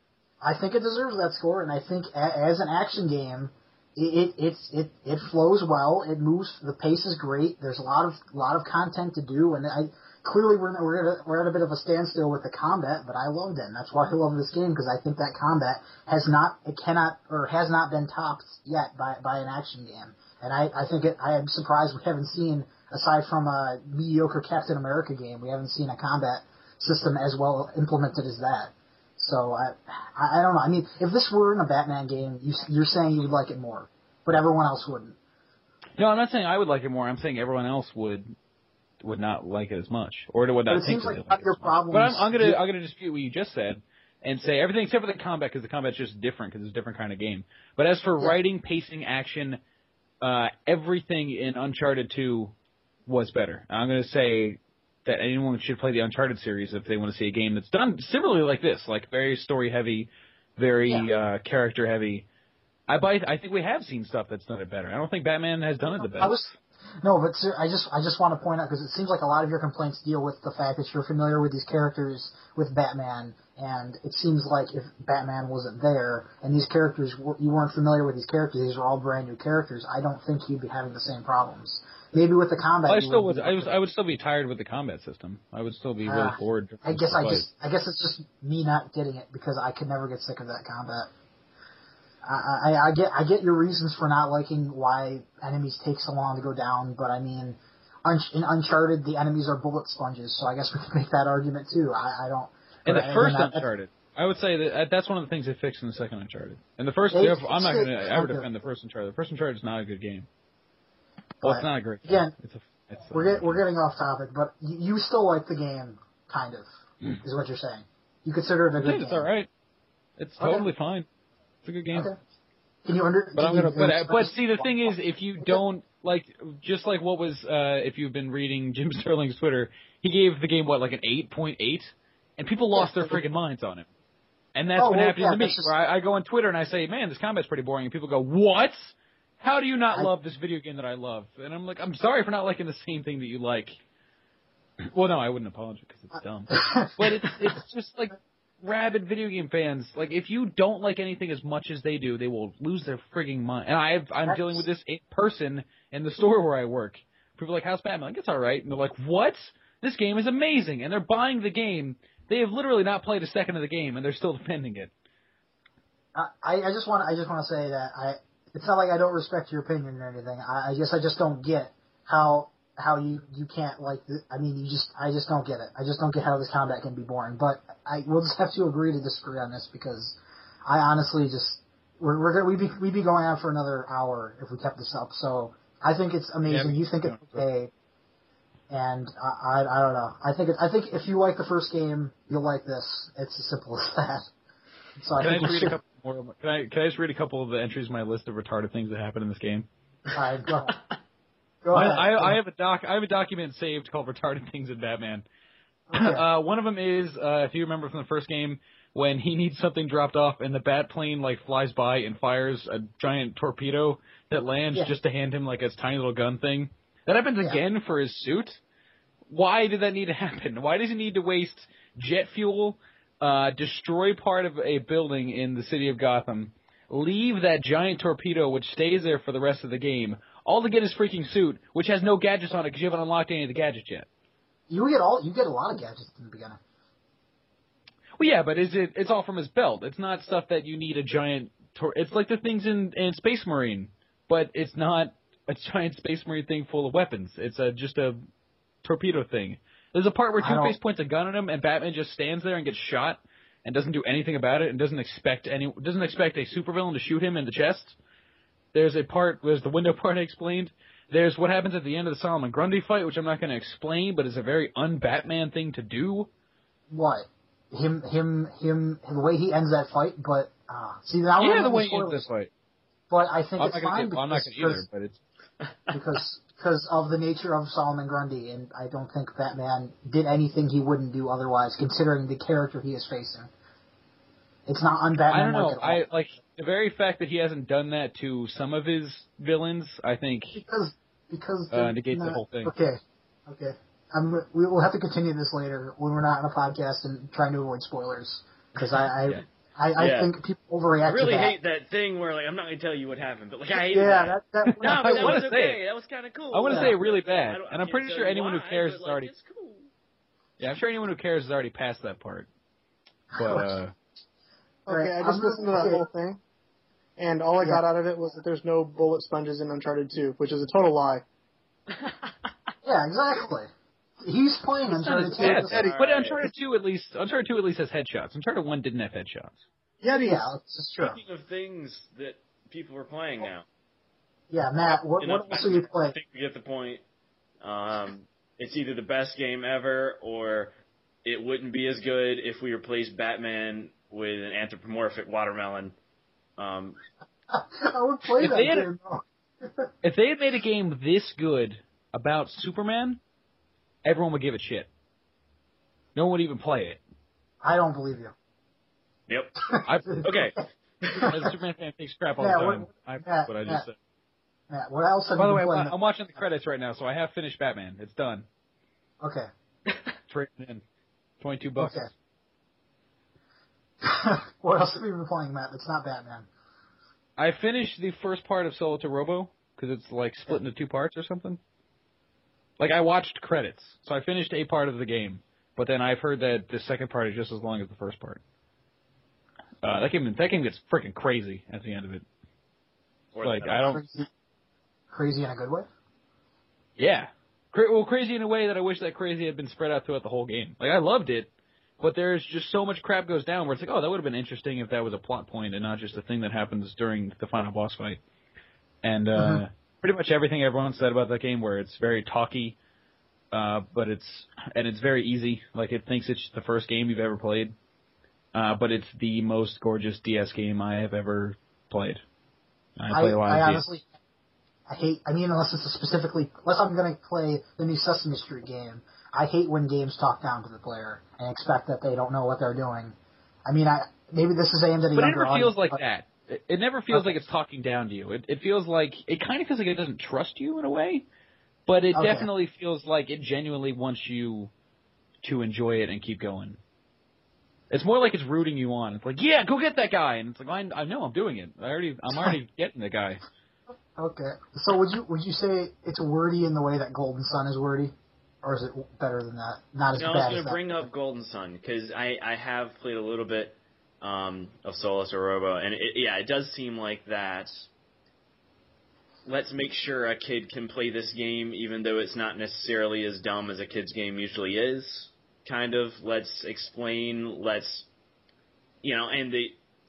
I think it deserves that score, and I think a, as an action game, it it it's, it it flows well. It moves. The pace is great. There's a lot of lot of content to do, and I clearly we're we're at a, we're at a bit of a standstill with the combat, but I loved it, and that's why I love this game because I think that combat has not it cannot or has not been topped yet by by an action game, and I I think it. I am surprised we haven't seen aside from a mediocre Captain America game, we haven't seen a combat system as well implemented as that. So I, I, I don't know. I mean, if this were in a Batman game, you, you're saying you would like it more, but everyone else wouldn't. No, I'm not saying I would like it more. I'm saying everyone else would would not like it as much, or would not But it think seems that like they one like of it your as much. problems. But I'm, I'm gonna you- I'm gonna dispute what you just said and say everything except for the combat because the combat's just different because it's a different kind of game. But as for Yeah. writing, pacing, action, uh, everything in Uncharted two was better. I'm gonna say that anyone should play the Uncharted series if they want to see a game that's done similarly like this, like very story heavy, very Yeah. uh, character heavy. I buy, I think we have seen stuff that's done it better. I don't think Batman has done it the best. I was no, but ser- I just I just want to point out because it seems like a lot of your complaints deal with the fact that you're familiar with these characters with Batman, and it seems like if Batman wasn't there and these characters were, you weren't familiar with these characters, these are all brand new characters. I don't think you'd be having the same problems. Maybe with the combat. I you still would would. be I was. I would still be tired with the combat system. I would still be really Ah, bored. I guess I Fight. just I guess it's just me not getting it because I could never get sick of that combat. I, I, I get I get your reasons for not liking why enemies take so long to go down, but I mean, un- in Uncharted the enemies are bullet sponges, so I guess we can make that argument too. I, I don't. In the but, first again, that- Uncharted, I would say that that's one of the things they fixed in the second Uncharted. And the first, They I'm not fixed going it, to ever okay. defend the first Uncharted. The first Uncharted is not a good game. Well, But, it's not a great game. again, It's a, it's a, We're get, we're getting off topic, but you, you still like the game, kind of, is what you're saying. You consider it a I good think game. it's all right. It's Okay. totally fine. It's a good game. Okay. Can you under? But I'm can gonna. you- But but see, the thing is, if you don't like, just like what was, uh, if you've been reading Jim Sterling's Twitter, he gave the game what like an eight point eight, and people lost Yeah. their freaking minds on it. And that's Oh, been well, happening yeah, to me. that's just- Where I, I go on Twitter and I say, "Man, this combat's pretty boring," and people go, "What? How do you not I- love this video game that I love?" And I'm like, "I'm sorry for not liking the same thing that you like." Well, no, I wouldn't apologize because it's dumb. But it's it's just like rabid video game fans. Like, if you don't like anything as much as they do, they will lose their frigging mind. And I've, I'm That's- dealing with this in person in the store where I work. People are like, "How's Batman?" I'm like, "It's all right." And they're like, "What? This game is amazing!" And they're buying the game. They have literally not played a second of the game, and they're still defending it. I, I just want I just want to say that I it's not like I don't respect your opinion or anything. I, I guess I just don't get how how you you can't like the, I mean you just I just don't get it. I just don't get how this combat can be boring. But I we'll just have to agree to disagree on this because I honestly just we're, we're gonna, we'd be, we'd be going on for another hour if we kept this up. So I think it's amazing. Yeah, you think it's okay. And I, I, I don't know. I think, it, I think if you like the first game, you'll like this. It's as simple as that. So I can I think just we read should, a couple more? Of my, can I can I just read a couple of the entries in my list of retarded things that happened in this game? all right, go ahead. Go I, ahead. I, I have a doc. I have a document saved called "Retarded Things in Batman." Okay. Uh, one of them is, uh, if you remember from the first game, when he needs something dropped off and the bat plane like flies by and fires a giant torpedo that lands Yeah. just to hand him like a tiny little gun thing. That happens Yeah. again for his suit. Why did that need to happen? Why does he need to waste jet fuel, uh, destroy part of a building in the city of Gotham, leave that giant torpedo which stays there for the rest of the game, all to get his freaking suit, which has no gadgets on it because you haven't unlocked any of the gadgets yet? You get all, you get a lot of gadgets in the beginning. Well, yeah, but is it? It's all from his belt. It's not stuff that you need a giant. Tor- it's like the things in, in Space Marine, but it's not a giant Space Marine thing full of weapons. It's a just a torpedo thing. There's a part where I Two-Face don't- points a gun at him, and Batman just stands there and gets shot, and doesn't do anything about it, and doesn't expect any doesn't expect a supervillain to shoot him in the chest. There's a part. There's the window part I explained. There's what happens at the end of the Solomon Grundy fight, which I'm not going to explain, but is a very un-Batman thing to do. What? Him, him, him, the way he ends that fight, but, uh, see, now we're Yeah, getting the way he spoilers, ends this fight. But I think I'm it's not going fine to. I'm not because, going to either, but it's. because, because of the nature of Solomon Grundy, and I don't think Batman did anything he wouldn't do otherwise, considering the character he is facing. It's not un-Batman I don't know. like at all. I like the very fact that he hasn't done that to some of his villains. I think Because, because Uh, they're negates the not- whole thing. Okay, okay. I'm, we will have to continue this later when we're not on a podcast and trying to avoid spoilers. Because I, I, Yeah. I, I Yeah. think people overreact I really to that. hate that thing where like I'm not gonna tell you what happened, but like I hate yeah, that. that, that, No, I but that wanna was say okay. it. That was kind of cool. I want to Yeah. say it really bad, I don't- I and I'm can't pretty tell sure you anyone who why, cares but, is like, already. It's cool. Yeah, I'm sure anyone who cares is already past that part. But uh, Okay, I I'm just gonna- listened to that okay. whole thing, and all I Yeah. got out of it was that there's no bullet sponges in Uncharted two, which is a total lie. Yeah, exactly. He's playing it's not Uncharted as two. bad. Alright. But Uncharted two at least, Uncharted two at least has headshots. Uncharted one didn't have headshots. Yetis. Yeah, it's just true. Speaking of things that people are playing now, Yeah, Matt, what, enough what else are you I playing? think we get the point. Um, it's either the best game ever, or it wouldn't be as good if we replaced Batman with an anthropomorphic watermelon. Um, I would play If that they had- game. though. If they had made a game this good about Superman, everyone would give it shit. No one would even play it. I don't believe you. yep. I, Okay. as a Superman fan takes crap all Yeah, the what- time. I, Matt, what I just Matt. said. Matt, what else have By you the been way, playing? I'm watching the credits right now, so I have finished Batman. It's done. Okay. Trading in. twenty-two bucks. Okay. What else have you been playing, Matt? It's not Batman. I finished the first part of Solo to Robo, because it's like split into two parts or something. Like, I watched credits, so I finished a part of the game, but then I've heard that the second part is just as long as the first part. Uh, that game, that game gets freaking crazy at the end of it. Or Like, the- I don't... Crazy, crazy in a good way? Yeah. Cra- well, crazy in a way that I wish that crazy had been spread out throughout the whole game. Like, I loved it, but there's just so much crap goes down where it's like, oh, that would have been interesting if that was a plot point and not just a thing that happens during the final boss fight. And uh, Mhm. pretty much everything everyone said about that game, where it's very talky, uh, but it's and it's very easy. Like, it thinks it's the first game you've ever played, uh, but it's the most gorgeous D S game I have ever played. I I, play a lot I of D S. honestly, I hate, I mean, unless it's a specifically, unless I'm going to play the new Sesame Street game, I hate when games talk down to the player and expect that they don't know what they're doing. I mean, I maybe this is aimed at a But it younger never feels audience, like but- that. It, it never feels Okay. like it's talking down to you. It, it feels like it kind of feels like it doesn't trust you in a way, but it Okay. definitely feels like it genuinely wants you to enjoy it and keep going. It's more like it's rooting you on. It's like, yeah, go get that guy, and it's like, I, I know I'm doing it. I already, I'm already getting the guy. Okay. So would you would you say it's wordy in the way that Golden Sun is wordy, or is it better than that? Not as No, I bad was as going that. to bring up Golden Sun because I, I have played a little bit um, of Solus or Robo, and it, yeah, it does seem like that. Let's make sure a kid can play this game, even though it's not necessarily as dumb as a kid's game usually is. Kind of. Let's explain. Let's, you know, and the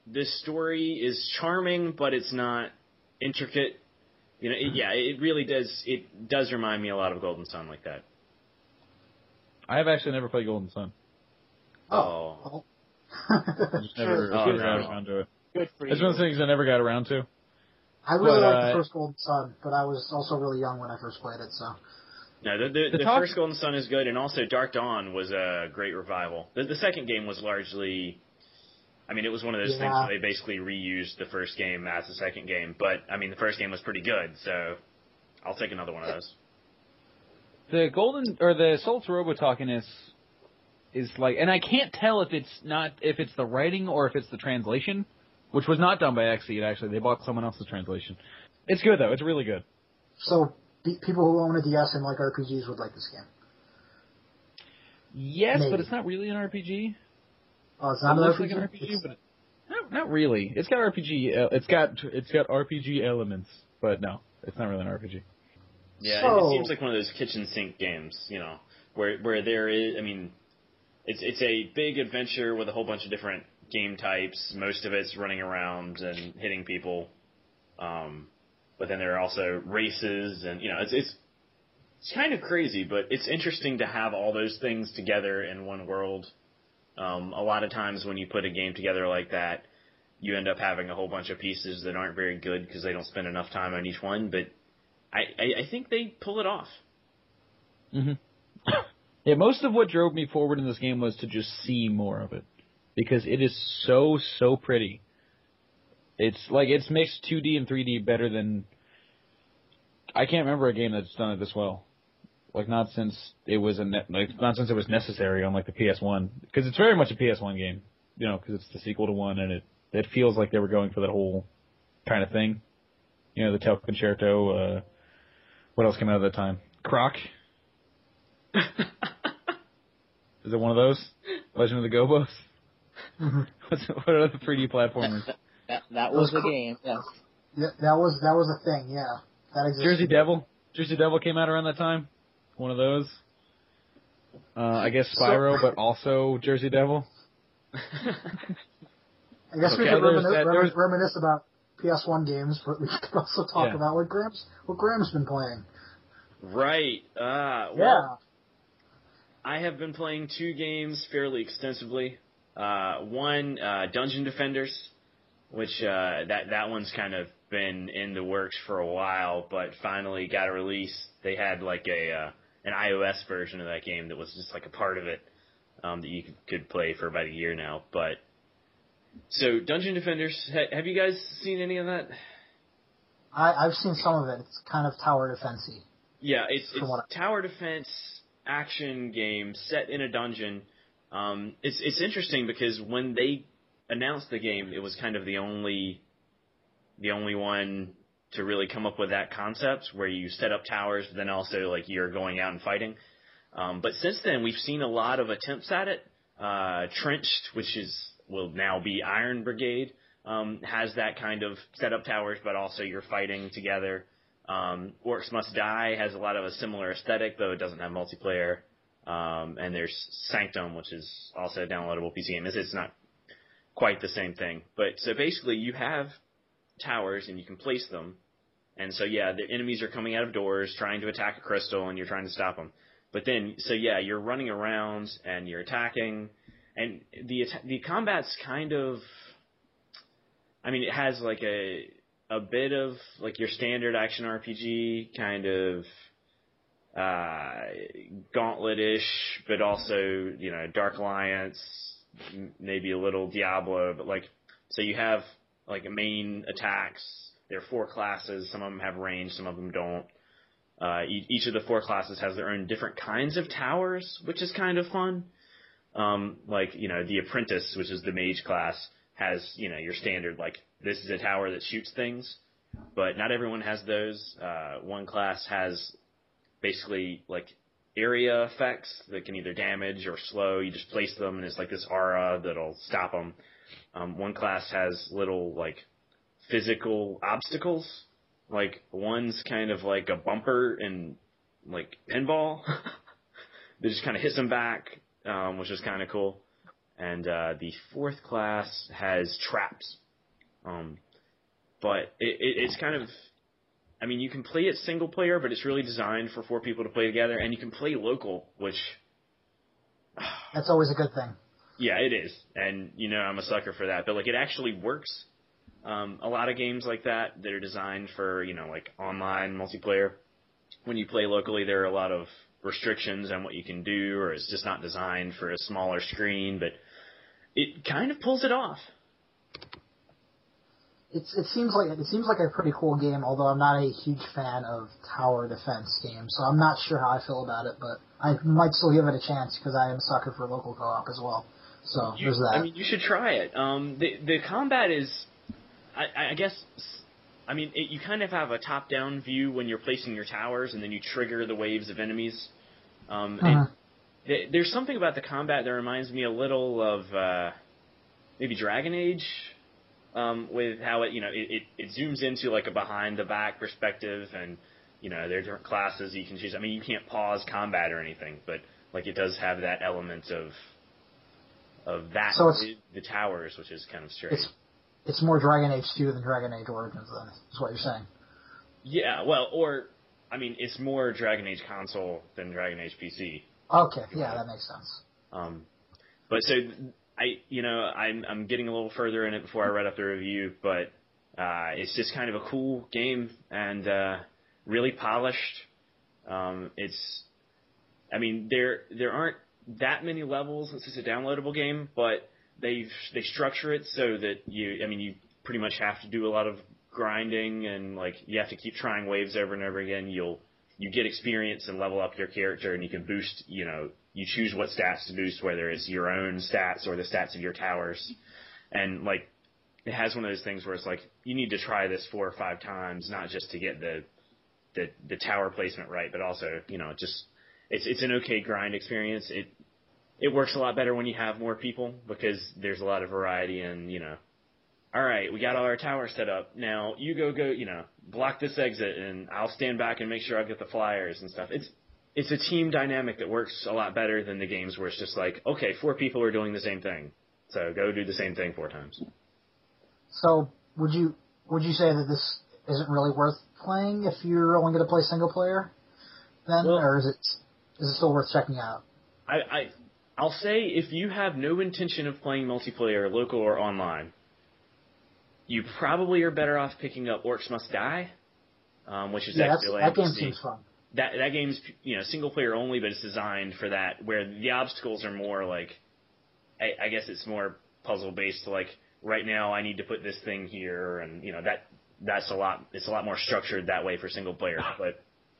this story is charming, but it's not intricate. You know, it, yeah, it really does. It does remind me a lot of Golden Sun like that. I have actually never played Golden Sun. Oh. I just never, Oh, never no. got around to it. Good for It's you. one of the things I never got around to. I really But, liked uh, the first Golden Sun, but I was also really young when I first played it, so. No, the the, The the talk- first Golden Sun is good, and also Dark Dawn was a great revival. The, the second game was largely, I mean, it was one of those things Yeah. where they basically reused the first game as the second game. But I mean, the first game was pretty good, so I'll take another one of those. The Golden or the Soul to Robotalking is is like, and I can't tell if it's not if it's the writing or if it's the translation, which was not done by Xseed actually. They bought someone else's translation. It's good though. It's really good. So, pe- people who own a D S and like R P Gs would like this game. Yes, Maybe. but it's not really an R P G. Oh, it's It not an looks R P G? like an R P G, It's- but it, not, not really. It's got R P G. Uh, it's got it's got R P G elements, but no, it's not really an R P G. Yeah, So- it, it seems like one of those kitchen sink games, you know, where where there is, I mean, it's it's a big adventure with a whole bunch of different game types. Most of it's running around and hitting people, um, but then there are also races, and you know, it's it's it's kind of crazy, but it's interesting to have all those things together in one world. Um, a lot of times when you put a game together like that, you end up having a whole bunch of pieces that aren't very good because they don't spend enough time on each one, but I, I, I think they pull it off. hmm Yeah, most of what drove me forward in this game was to just see more of it, because it is so so pretty. It's like it's mixed two D and three D better than I can't remember a game that's done it this well. Like not since it was a ne- like not since it was necessary on like the P S one, because it's very much a P S one game, you know, because it's the sequel to one, and it it feels like they were going for that whole kind of thing. You know, the Tel Concerto. Uh, what else came out at that time? Croc. Is it one of those? Legend of the Gobos? What's, what are the three D platformers? That, that was the Those cr- game, yes. Yeah, that was that was a thing. Yeah, that existed. Jersey Devil? Jersey Devil came out around that time? One of those? Uh, I guess Spyro, but also Jersey Devil? I guess we Okay, could there's reminisce, that- remi- there's- reminisce about P S one games, but we could also talk Yeah. about what Graham's what Graham's been playing. Right. Uh, well, Yeah. I have been playing two games fairly extensively. Uh, one, uh, Dungeon Defenders, which uh, that that one's kind of been in the works for a while, but finally got a release. They had like a uh, an iOS version of that game that was just like a part of it um, that you could, could play for about a year now. But so Dungeon Defenders, ha- have you guys seen any of that? I, I've seen some of it. It's kind of tower defensey. Yeah, it's From it's what tower defense action game set in a dungeon. Um, it's it's interesting because when they announced the game, it was kind of the only the only one to really come up with that concept where you set up towers, but then also like you're going out and fighting. Um, but since then, we've seen a lot of attempts at it. Uh, Trenched, which is will now be Iron Brigade, um, has that kind of set up towers, but also you're fighting together. Um, Orcs Must Die has a lot of a similar aesthetic, though it doesn't have multiplayer. Um, and there's Sanctum, which is also a downloadable P C game. It's, it's not quite the same thing. But so basically you have towers and you can place them. And so, yeah, the enemies are coming out of doors trying to attack a crystal and you're trying to stop them. But then, so yeah, you're running around and you're attacking. And the atta- the combat's kind of, I mean, it has like a a bit of like your standard action R P G kind of uh, Gauntlet-ish, but also, you know, Dark Alliance, m- maybe a little Diablo, but like, so you have like main attacks. There are four classes. Some of them have range, some of them don't. Uh, each, each of the four classes has their own different kinds of towers, which is kind of fun. Um, like, you know, the Apprentice, which is the mage class, has, you know, your standard, like, this is a tower that shoots things, but not everyone has those. Uh, one class has basically, like, area effects that can either damage or slow. You just place them, and it's like this aura that'll stop them. Um, one class has little, like, physical obstacles. Like, one's kind of like a bumper in, like, pinball that just kind of hits them back, um, which is kind of cool. and uh, the fourth class has traps. Um, but it, it, it's kind of, I mean, you can play it single player, but it's really designed for four people to play together, and you can play local, which That's always a good thing. yeah, it is, and you know I'm a sucker for that. But like, it actually works. Um, a lot of games like that that are designed for you know like online multiplayer, when you play locally, there are a lot of restrictions on what you can do, or it's just not designed for a smaller screen. But it kind of pulls it off. It's, it seems like it seems like a pretty cool game, although I'm not a huge fan of tower defense games, so I'm not sure how I feel about it, but I might still give it a chance because I am a sucker for local co-op as well. So You, there's that. I mean, you should try it. Um, the the combat is, I, I guess, I mean, it, you kind of have a top-down view when you're placing your towers, and then you trigger the waves of enemies. Um, uh-huh. and th- there's something about the combat that reminds me a little of uh, maybe Dragon Age. Um, with how it, you know, it, it, it zooms into like a behind-the-back perspective, and you know there are different classes you can choose. I mean, you can't pause combat or anything, but like it does have that element of of that So it's, with the towers, which is kind of strange. it's it's more Dragon Age two than Dragon Age Origins, then, is what you're saying. Yeah, well, or I mean, it's more Dragon Age console than Dragon Age P C. Okay, yeah, that makes sense. Um, but so. I, you know, I'm I'm getting a little further in it before I read up the review, but uh, it's just kind of a cool game and uh, really polished. Um, it's, I mean, there there aren't that many levels. This is a downloadable game, but they they structure it so that you, I mean, you pretty much have to do a lot of grinding and like you have to keep trying waves over and over again. You'll you get experience and level up your character, and you can boost, you know. You choose what stats to boost, whether it's your own stats or the stats of your towers. And, like, it has one of those things where it's like, you need to try this four or five times, not just to get the the, the tower placement right, but also, you know, just, it's it's an okay grind experience. It it works a lot better when you have more people because there's a lot of variety and, you know, all right, we got all our towers set up. Now, you go, go, you know, block this exit, and I'll stand back and make sure I get the flyers and stuff. It's It's a team dynamic that works a lot better than the games where it's just like, okay, four people are doing the same thing, so go do the same thing four times. So would you would you say that this isn't really worth playing if you're only going to play single player, then, Well, or is it is it still worth checking out? I, I I'll say if you have no intention of playing multiplayer, local or online, you probably are better off picking up Orcs Must Die, um, which is Yeah, that's, actually that game seems fun. That that game's, you know, single player only, but it's designed for that, where the obstacles are more like, I, I guess it's more puzzle based. Like right now, I need to put this thing here, and you know that that's a lot. It's a lot more structured that way for single player. But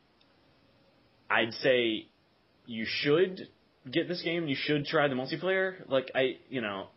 I'd say you should get this game. You should try the multiplayer. Like I, you know.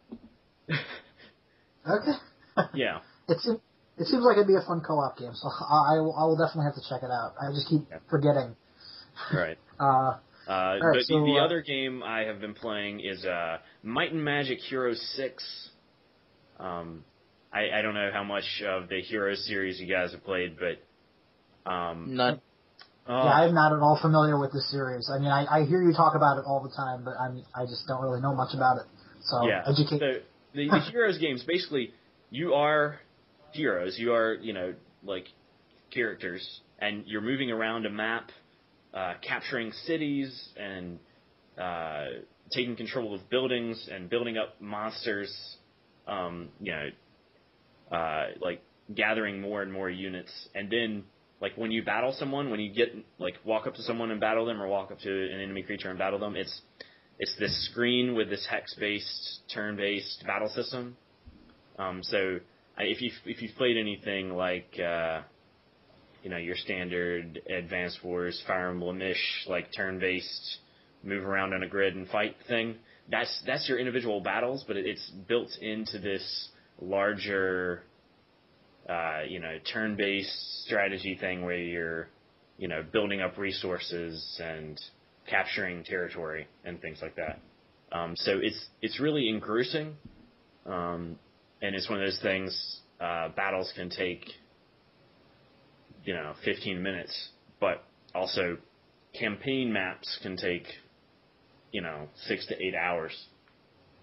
Okay. Yeah. It seems it seems like it'd be a fun co-op game, so I, I, will, I will definitely have to check it out. I just keep Yeah. forgetting. Right. Uh, Uh, right, but so, the, the uh, other game I have been playing is uh, Might and Magic Heroes six. Um, I, I don't know how much of the Heroes series you guys have played, but um, None. oh, yeah, I'm not at all familiar with this series. I mean, I, I hear you talk about it all the time, but I'm I just don't really know much about it. So yeah. educate. So the, the Heroes games, basically, you are heroes. You are, you know, like characters, and you're moving around a map, uh, capturing cities and uh, taking control of buildings and building up monsters. Um, you know, uh, like gathering more and more units, and then like when you battle someone, when you get like walk up to someone and battle them, or walk up to an enemy creature and battle them, it's it's this screen with this hex-based, turn-based battle system. Um, so I, if you if you've played anything like uh, you know your standard Advanced Wars, Fire Emblem-ish, like turn-based, move around on a grid and fight thing, that's that's your individual battles, but it, it's built into this larger, uh, you know, turn-based strategy thing where you're, you know, building up resources and capturing territory and things like that. Um, so it's it's really engrossing, um, and it's one of those things. Uh, battles can take, you know, fifteen minutes, but also campaign maps can take, you know, six to eight hours.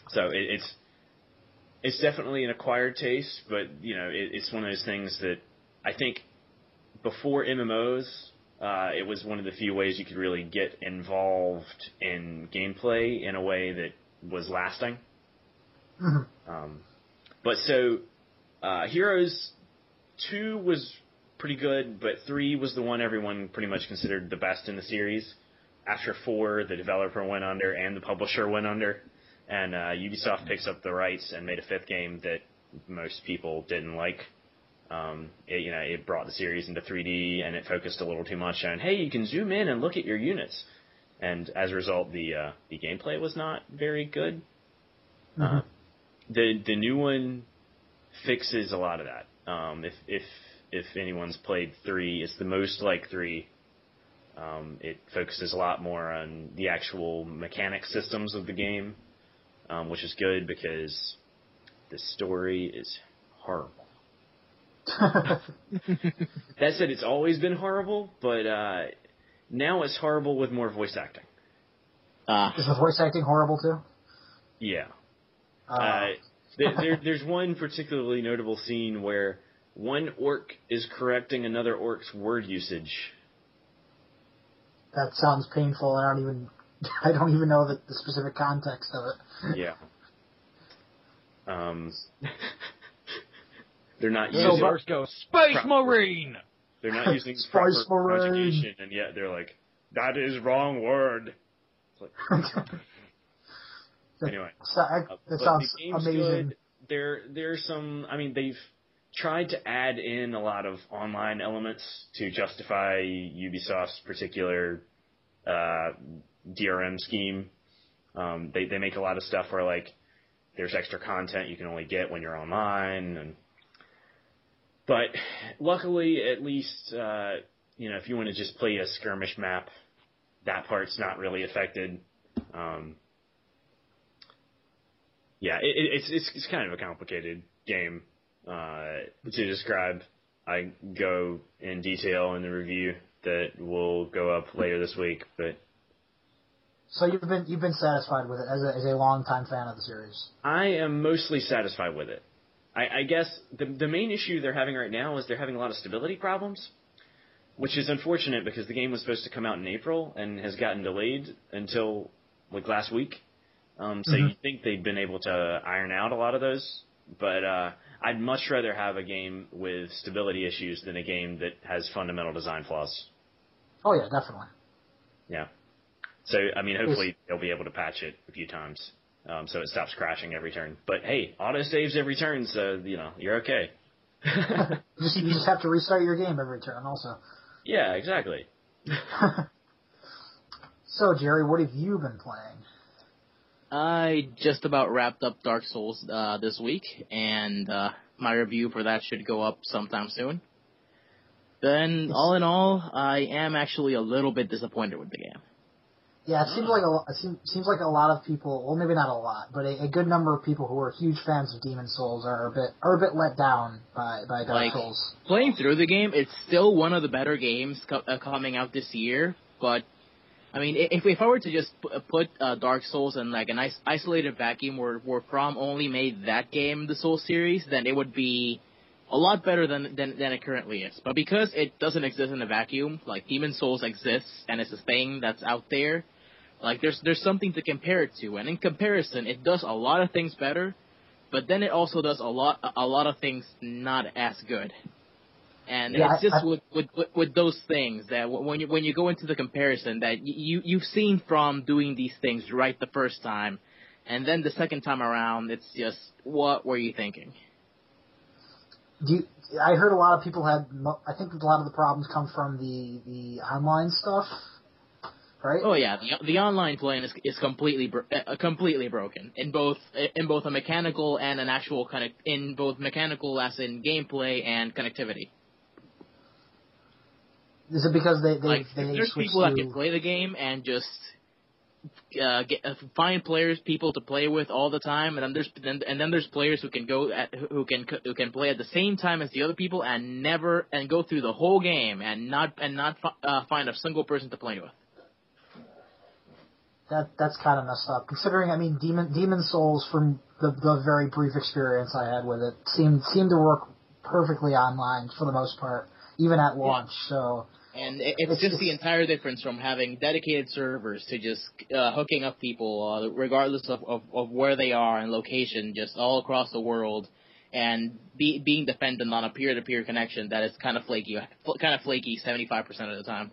So it, it's it's definitely an acquired taste, but you know, it, it's one of those things that I think before M M Os, uh, it was one of the few ways you could really get involved in gameplay in a way that was lasting. Mm-hmm. Um, but so uh, Heroes two was pretty good, but three was the one everyone pretty much considered the best in the series. After four, the developer went under and the publisher went under, and uh, Ubisoft picks up the rights and made a fifth game that most people didn't like. Um, it, you know, it brought the series into three D, and it focused a little too much on, hey, you can zoom in and look at your units. And as a result, the uh, the gameplay was not very good. Mm-hmm. Uh, the the new one fixes a lot of that. Um, if if if anyone's played three, it's the most like three. Um, it focuses a lot more on the actual mechanic systems of the game, um, which is good because the story is horrible. That said, it's always been horrible, but uh, now it's horrible with more voice acting. Uh, Is the voice acting horrible too? Yeah. Uh, Uh, there, there, there's one particularly notable scene where one orc is correcting another orc's word usage. that sounds painful, and I don't even I don't even know the, the specific context of it. Yeah. Um, they're not So using Barks go, Space proper- Marine! They're not using Space proper Marine. conjugation, and yet they're like, that is wrong word. It's like, anyway. So, I, Uh, that but sounds the game's amazing. good. There, there's some. I mean, they've tried to add in a lot of online elements to justify Ubisoft's particular uh, D R M scheme. Um, they they make a lot of stuff where like there's extra content you can only get when you're online, and but luckily, at least uh, you know if you want to just play a skirmish map, that part's not really affected. Um, Yeah, it, it's it's it's kind of a complicated game uh, to describe. I go in detail in the review that will go up later this week, but So you've been you've been satisfied with it as a as a longtime fan of the series. I am mostly satisfied with it. I, I guess the the main issue they're having right now is they're having a lot of stability problems, which is unfortunate because the game was supposed to come out in April and has gotten delayed until like last week. Um, so Mm-hmm. you'd think they'd been able to iron out a lot of those, but uh, I'd much rather have a game with stability issues than a game that has fundamental design flaws. Oh yeah, definitely. Yeah. So, I mean, hopefully they'll be able to patch it a few times um, so it stops crashing every turn. But hey, auto saves every turn, so, you know, you're okay. You just you just have to restart your game every turn, also. Yeah, exactly. So Jerry, what have you been playing? I just about wrapped up Dark Souls uh, this week, and uh, my review for that should go up sometime soon. Then, all in all, I am actually a little bit disappointed with the game. Yeah, it seems like a lo- it seems, seems like a lot of people. Well, maybe not a lot, but a, a good number of people who are huge fans of Demon Souls are a bit are a bit let down by by Dark Like, Souls. Playing through the game, it's still one of the better games co- uh, coming out this year, but I mean, if if I were to just p- put uh, Dark Souls in like an is- isolated vacuum where where From only made that game the Souls series, then it would be a lot better than, than than it currently is. But because it doesn't exist in a vacuum, like Demon Souls exists and it's a thing that's out there, like there's there's something to compare it to. And in comparison, it does a lot of things better, but then it also does a lot a lot of things not as good. And Yeah, it's just I- I- with, with with with those things that w- when you when you go into the comparison that y- you you've seen From doing these things right the first time, and then the second time around, it's just what were you thinking? Do you, I heard a lot of people had. mo- I think that a lot of the problems come from the the online stuff, right? Oh yeah, the the online playing is is completely bro- uh, completely broken in both in both a mechanical and an actual connect in both mechanical as in gameplay and connectivity. Is it because they they Like they there's switched people that to? can play the game and just uh, get, uh, find players, people to play with all the time, and then there's and, and then there's players who can go at, who can who can play at the same time as the other people and never and go through the whole game and not and not fi- uh, find a single person to play with. That that's kind of messed up. Considering, I mean, Demon Demon Souls, from the the very brief experience I had with it, seemed seemed to work perfectly online for the most part, even at launch. Yeah. So. And it's, it's just the entire difference from having dedicated servers to just uh, hooking up people, uh, regardless of, of, of where they are and location, just all across the world, and be, being dependent on a peer-to-peer connection that is kind of flaky, kind of flaky seventy-five percent of the time.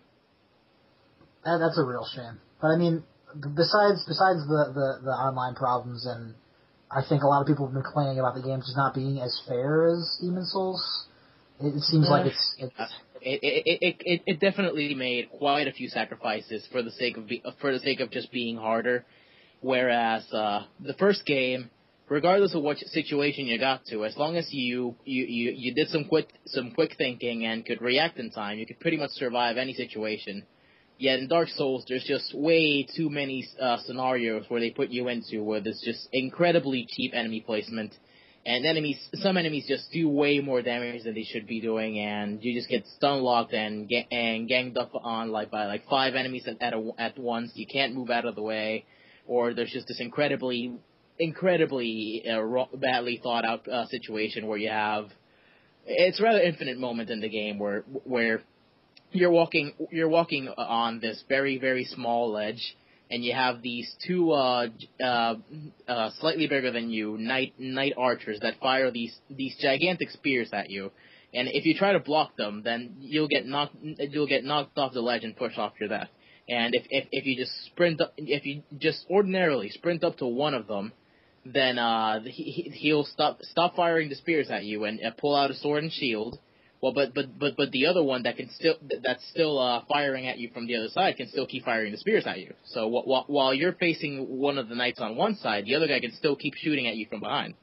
That, that's a real shame. But I mean, besides besides the, the, the online problems, and I think a lot of people have been complaining about the game just not being as fair as Demon's Souls. It, it seems yeah. like it's. it's It, it it it it definitely made quite a few sacrifices for the sake of be, for the sake of just being harder, whereas uh, the first game, regardless of what situation you got to, as long as you you, you, you did some quick some quick thinking and could react in time, you could pretty much survive any situation. Yet in Dark Souls, there's just way too many uh, scenarios where they put you into where there's just incredibly cheap enemy placement. And enemies, some enemies just do way more damage than they should be doing, and you just get stun locked and ga- and ganged up on like by like five enemies at at, a, at once. You can't move out of the way, or there's just this incredibly, incredibly uh, raw, badly thought out uh, situation where you have it's a rather infinite moment in the game where where you're walking you're walking on this very very small ledge. And you have these two uh, uh, uh, slightly bigger than you knight knight archers that fire these these gigantic spears at you. And if you try to block them, then you'll get knocked you'll get knocked off the ledge and pushed off your death. And if if, if you just sprint up, if you just ordinarily sprint up to one of them, then uh, he he'll stop stop firing the spears at you and uh, pull out a sword and shield. Well, but but but but the other one that can still that's still uh, firing at you from the other side can still keep firing the spears at you. So wh- while you're facing one of the knights on one side, the other guy can still keep shooting at you from behind.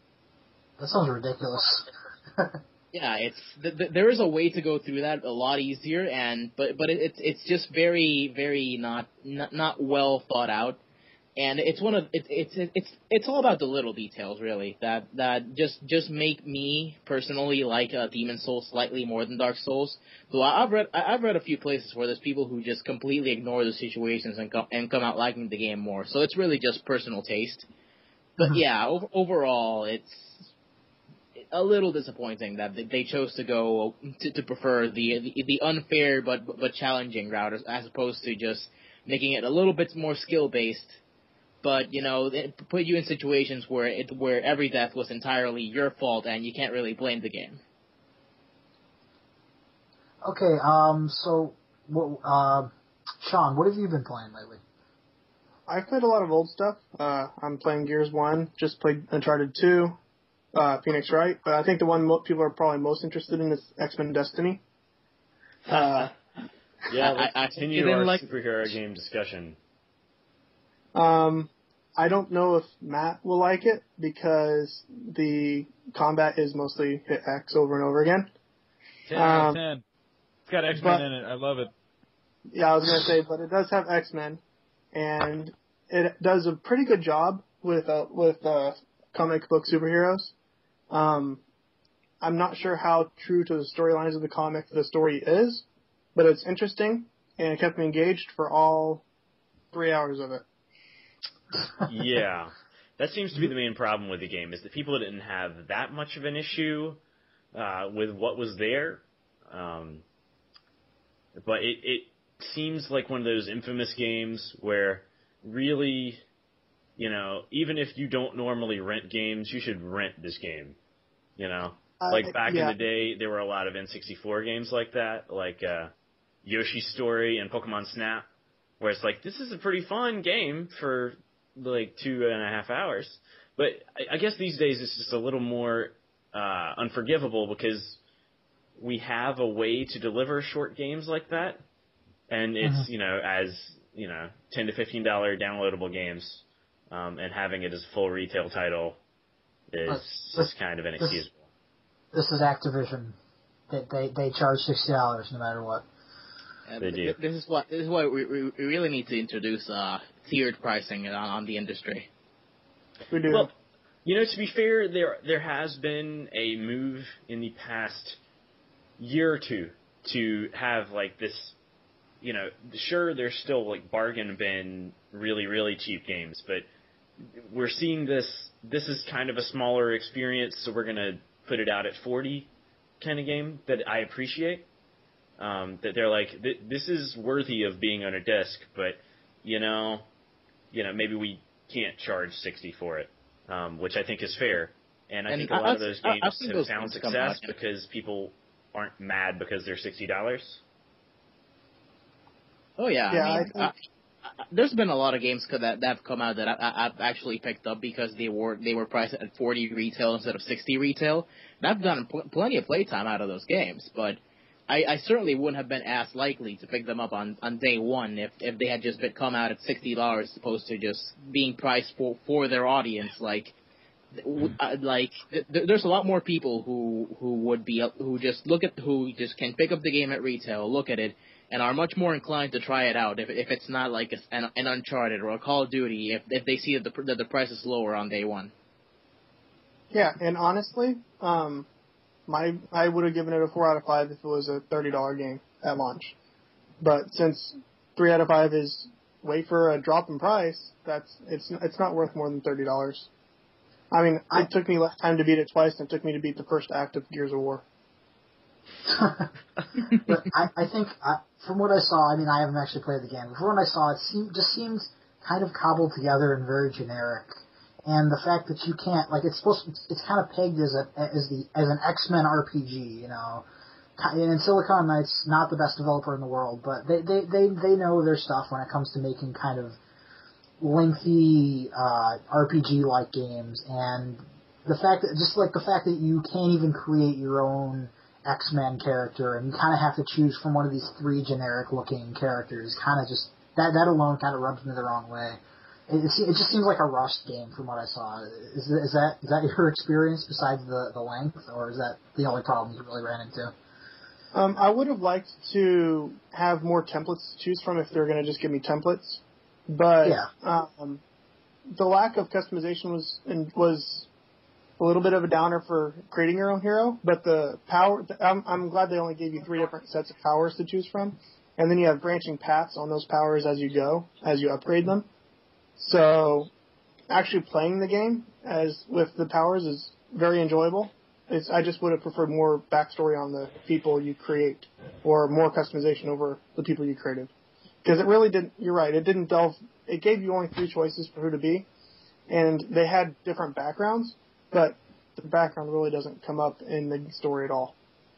That sounds ridiculous. Yeah, it's th- th- there is a way to go through that a lot easier, and but but it, it's it's just very very not, not not well thought out. And it's one of it's it's it's it's all about the little details, really, that that just just make me personally like uh, Demon's Souls slightly more than Dark Souls. So I've read I've read a few places where there's people who just completely ignore the situations and come and come out liking the game more. So it's really just personal taste. But yeah, ov- overall, it's a little disappointing that they chose to go to, to prefer the, the the unfair but but challenging route as, as opposed to just making it a little bit more skill based. But, you know, it put you in situations where it where every death was entirely your fault and you can't really blame the game. Okay, um, so, what, uh, Sean, what have you been playing lately? I've played a lot of old stuff. Uh, I'm playing Gears one, just played Uncharted two, uh, Phoenix Wright, but I think the one mo- people are probably most interested in is X-Men Destiny. Uh, yeah, let's I, I, continue our like... superhero game discussion. Um, I don't know if Matt will like it because the combat is mostly hit X over and over again. ten out of ten. It's got X-Men in it. I love it. Yeah, I was going to say, but it does have X-Men, and it does a pretty good job with uh, with uh, comic book superheroes. Um, I'm not sure how true to the storylines of the comic the story is, but it's interesting, and it kept me engaged for all three hours of it. Yeah, that seems to be the main problem with the game, is that people didn't have that much of an issue uh, with what was there. Um, but it, it seems like one of those infamous games where really, you know, even if you don't normally rent games, you should rent this game. You know, uh, like back yeah. in the day, there were a lot of N sixty-four games like that, like uh, Yoshi's Story and Pokemon Snap, where it's like, this is a pretty fun game for like two and a half hours. But I, I guess these days it's just a little more uh, unforgivable because we have a way to deliver short games like that, and it's uh-huh. you know as you know ten to fifteen dollar downloadable games, um, and having it as a full retail title is uh, just kind of inexcusable. This, this is Activision. They they they charge sixty dollars no matter what. Uh, they do. This is what this is why we we really need to introduce uh, tiered pricing on, on the industry. We do. Well, you know, to be fair, there there has been a move in the past year or two to have like this. You know, sure, there's still like bargain bin really, really cheap games. But we're seeing this, this is kind of a smaller experience, so we're going to put it out at forty kind of game that I appreciate. Um, that they're like, this is worthy of being on a disc, but, you know, you know, maybe we can't charge sixty for it, um, which I think is fair. And I And think a lot I- of those I- games I've seen have those found games come success out. because people aren't mad because they're sixty dollars. Oh yeah, Yeah, I mean, I think- I, I, there's been a lot of games that that have come out that I, I, I've actually picked up because they were they were priced at forty retail instead of sixty retail, and I've gotten pl- plenty of playtime out of those games. But I, I certainly wouldn't have been as likely to pick them up on, on day one if, if they had just been come out at sixty dollars as opposed to just being priced for for their audience. Like, w- uh, like th- there's a lot more people who who would be who just look at who just can pick up the game at retail, look at it, and are much more inclined to try it out if if it's not like a, an, an Uncharted or a Call of Duty if if they see that the that the price is lower on day one. Yeah, and honestly, um, my I would have given it a four out of five if it was a thirty dollar game at launch. But since three out of five is wait for a drop in price, that's it's it's not worth more than thirty dollars. I mean, I- it took me less time to beat it twice than it took me to beat the first act of Gears of War. But I, I think, uh, from what I saw, I mean, I haven't actually played the game, but from what I saw, it seemed, just seems kind of cobbled together and very generic. And the fact that you can't, like, it's supposed to, it's, it's kind of pegged as a, as the, as an X-Men R P G, you know. And Silicon Knights, not the best developer in the world, but they, they, they, they know their stuff when it comes to making kind of lengthy, uh, R P G-like games. And the fact that, just like the fact that you can't even create your own X-Men character, and you kind of have to choose from one of these three generic-looking characters. Kind of just that that alone kind of rubs me the wrong way. It, it, it just seems like a rushed game from what I saw. Is, is that is that your experience besides the the length, or is that the only problem you really ran into? Um, I would have liked to have more templates to choose from if they were going to just give me templates, but Yeah. um, the lack of customization was and was. a little bit of a downer for creating your own hero, but the power, I'm, I'm glad they only gave you three different sets of powers to choose from, and then you have branching paths on those powers as you go, as you upgrade them. So actually playing the game as with the powers is very enjoyable. It's, I just would have preferred more backstory on the people you create, or more customization over the people you created. Because it really didn't, you're right, it didn't delve, it gave you only three choices for who to be, and they had different backgrounds, but the background really doesn't come up in the story at all.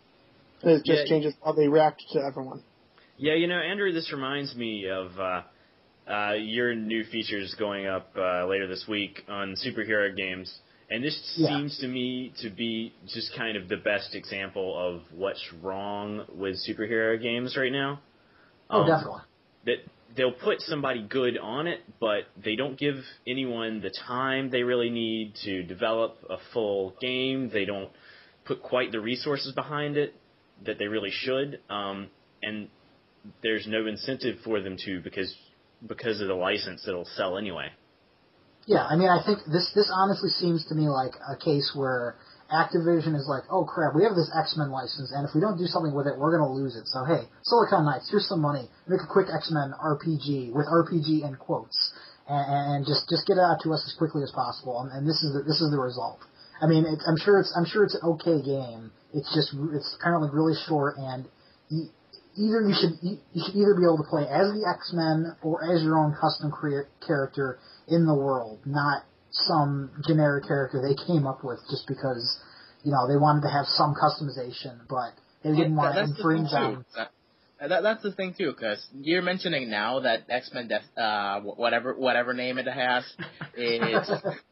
It just Yeah. changes how they react to everyone. Yeah, you know, Andrew, this reminds me of uh, uh, your new features going up uh, later this week on superhero games. And this Yeah. seems to me to be just kind of the best example of what's wrong with superhero games right now. Oh, Um, definitely. That they'll put somebody good on it, but they don't give anyone the time they really need to develop a full game. They don't put quite the resources behind it that they really should. Um, and there's no incentive for them to because because of the license it'll sell anyway. Yeah, I mean, I think this this honestly seems to me like a case where Activision is like, oh crap, we have this X-Men license, and if we don't do something with it, we're going to lose it. So hey, Silicon Knights, here's some money. Make a quick X-Men R P G with R P G in quotes, and, and just just get it out to us as quickly as possible. And, and this is the, this is the result. I mean, it's, I'm sure it's I'm sure it's an okay game. It's just it's apparently really short, and you, either you should you, you should either be able to play as the X-Men or as your own custom crea- character in the world, not some generic character they came up with just because, you know, they wanted to have some customization, but they didn't want to That's the infringe thing, on. too. That, that, that's the thing too, because you're mentioning now that X-Men, Death, uh, whatever whatever name it has, is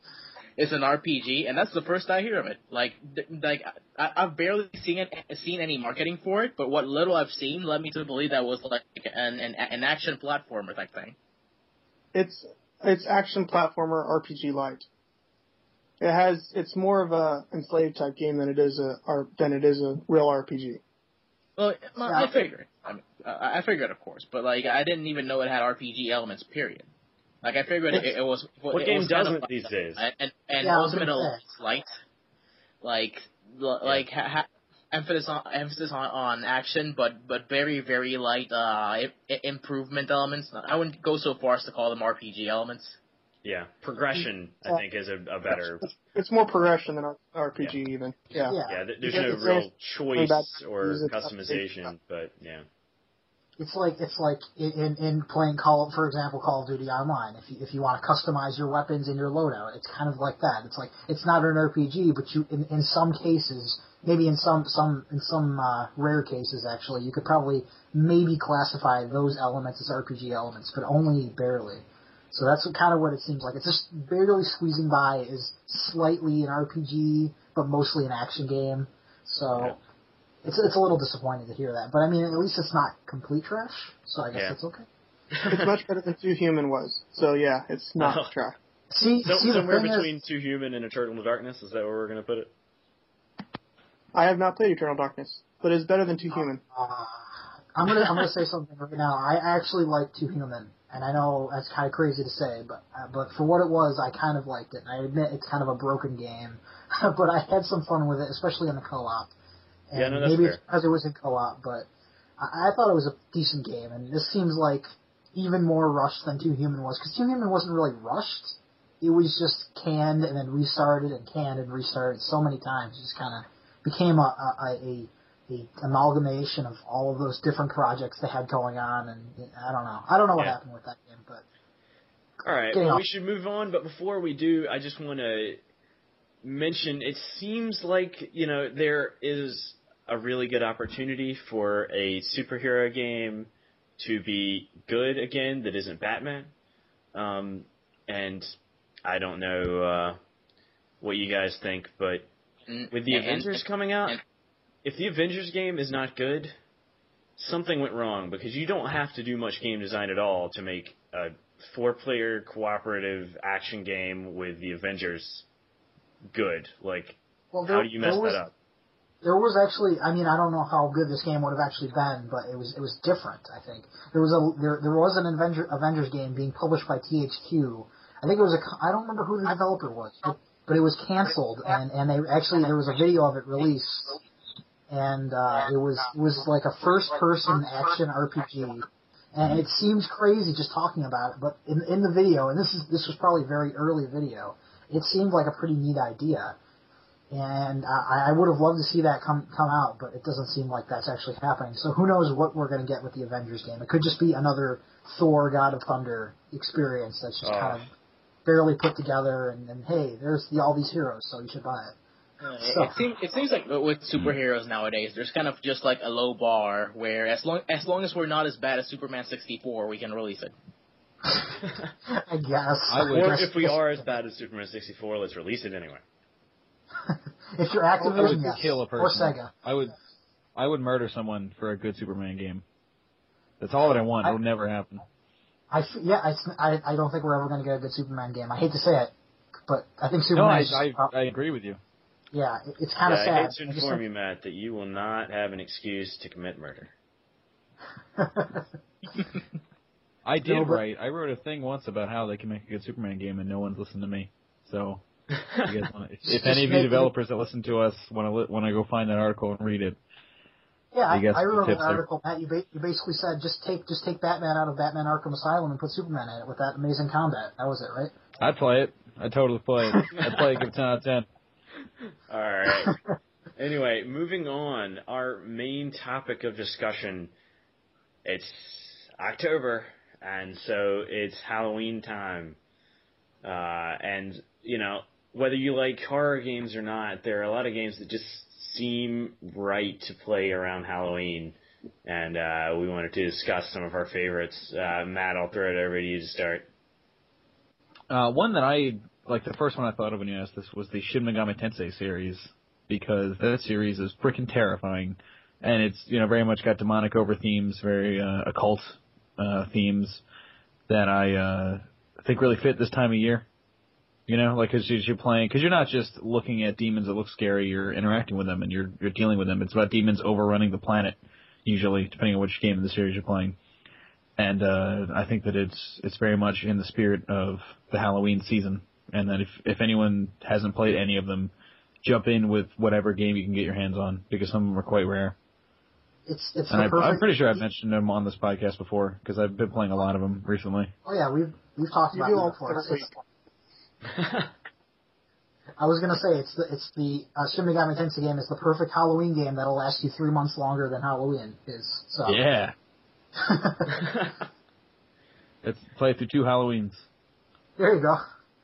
is an R P G, and that's the first I hear of it. Like, th- like I, I've barely seen it, seen any marketing for it, but what little I've seen led me to believe that was like an an, an action platformer type thing. It's it's action platformer R P G light. It has it's more of a enslaved type game than it is a or, than it is a real R P G. Well, well Yeah. I figured. I mean, I I figured, of course, but like I didn't even know it had R P G elements. Period. Like I figured it, it was. What it game was kind doesn't of, these days? And and Yeah, I was Ultimate gonna Alliance say. Light, like like ha, ha, emphasis on emphasis on, on action, but but very very light uh, I- improvement elements. I wouldn't go so far as to call them R P G elements. Yeah, progression I think is a, a better. It's, it's more progression than R P G Yeah. even. Yeah. Yeah. Yeah, th- there's Because no it's real very bad choice or use it. customization, but yeah. It's like it's like in in playing Call, for example, Call of Duty Online. If you if you want to customize your weapons and your loadout, it's kind of like that. It's like it's not an R P G, but you in, in some cases, maybe in some some in some uh, rare cases, actually, you could probably maybe classify those elements as R P G elements, but only barely. So that's what, kind of what it seems like. It's just barely squeezing by is slightly an R P G, but mostly an action game. So. Yeah. It's it's a little disappointing to hear that, but I mean, at least it's not complete trash, so I guess Yeah. that's okay. It's much better than Two Human was. So yeah, it's not Oh. trash. See, So, see the somewhere thing between is, Two Human and Eternal Darkness, is that where we're going to put it? I have not played Eternal Darkness, but it's better than Two Human. uh, I'm gonna I'm gonna say something right now. I actually like Two Human, and I know that's kind of crazy to say, but uh, but for what it was, I kind of liked it. And I admit it's kind of a broken game, but I had some fun with it, especially in the co-op. And Yeah, no, that's maybe fair. it's because it was in co-op, but I, I thought it was a decent game, and this seems like even more rushed than Two Human was, because Two Human wasn't really rushed. It was just canned and then restarted and canned and restarted so many times. It just kind of became a, a, a, a amalgamation of all of those different projects they had going on, and I don't know. I don't know what Yeah. happened with that game, but All right, Getting well, off- we should move on, but before we do, I just want to mention, it seems like, you know, there is a really good opportunity for a superhero game to be good again that isn't Batman. Um, and I don't know uh, what you guys think, but Mm, with the and- Avengers and- coming out, and- if the Avengers game is not good, something went wrong, because you don't have to do much game design at all to make a four-player cooperative action game with the Avengers good. Like, well, how do you mess there was, that up? There was actually, I mean, I don't know how good this game would have actually been, but it was it was different. I think there was a there there was an Avenger, Avengers game being published by T H Q. I think it was a I don't remember who the developer was, but, but it was canceled, and and they actually there was a video of it released, and uh, it was it was like a first person action R P G, and it seems crazy just talking about it, but in in the video, and this is this was probably very early video, it seemed like a pretty neat idea. And I, I would have loved to see that come come out, but it doesn't seem like that's actually happening. So who knows what we're going to get with the Avengers game? It could just be another Thor: God of Thunder experience that's just Oh. kind of barely put together. And, and hey, there's the, all these heroes, so you should buy it. Uh, So- It, it seems it seems like with superheroes nowadays, there's kind of just like a low bar where as long as long as we're not as bad as Superman sixty-four, we can release it. I guess. I would- Or guess- if we are as bad as Superman sixty-four, let's release it anyway. if you're I would Activision, yes, kill a or person. Sega. I would, I would murder someone for a good Superman game. That's all that I want. I- It'll never happen. I f- yeah, I, I I don't think we're ever going to get a good Superman game. I hate to say it, but I think No, Superman. I, is, I, uh, I agree with you. yeah, it- it's kind of yeah, sad. I hate to I just inform think- you, Matt, that you will not have an excuse to commit murder. I did No, but- write. I wrote a thing once about how they can make a good Superman game, and no one's listened to me. So, you guys wanna, if, if any of you make it- developers that listen to us want to li- want to go find that article and read it, Yeah, I, You got I some wrote an tips there. article, Matt. You, ba- you basically said just take just take Batman out of Batman Arkham Asylum and put Superman in it with that amazing combat. That was it, right? I'd play it. I'd totally play it. I'd play it. Give it ten out of ten. All right. Anyway, moving on. Our main topic of discussion, it's October, and so it's Halloween time. Uh, and, you know, whether you like horror games or not, there are a lot of games that just seem right to play around Halloween. And uh, we wanted to discuss some of our favorites. Uh, Matt, I'll throw it over to you to start. Uh, one that I like, the first one I thought of when you asked this was the Shin Megami Tensei series, because that series is freaking terrifying, and it's, you know, very much got demonic over themes, very uh, occult uh, themes that I uh, think really fit this time of year. You know, like, because you're playing, because you're not just looking at demons that look scary, you're interacting with them and you're you're dealing with them. It's about demons overrunning the planet, usually, depending on which game in the series you're playing. And uh, I think that it's it's very much in the spirit of the Halloween season, and that if if anyone hasn't played any of them, jump in with whatever game you can get your hands on, because some of them are quite rare. It's it's and the I, perfect. I'm pretty sure I've mentioned them on this podcast before, because I've been playing a lot of them recently. Oh yeah, we've we've talked You about do it all before. every It's- I was gonna say it's the it's the uh, Shin Megami Tensei game is the perfect Halloween game that'll last you three months longer than Halloween is. So Yeah. Let's play through two Halloweens. there you go.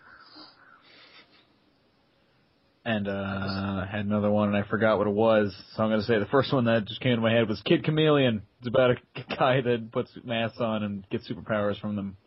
And uh, I had another one, and I forgot what it was. So I'm going to say the first one that just came to my head was Kid Chameleon. It's about a guy that puts masks on and gets superpowers from them.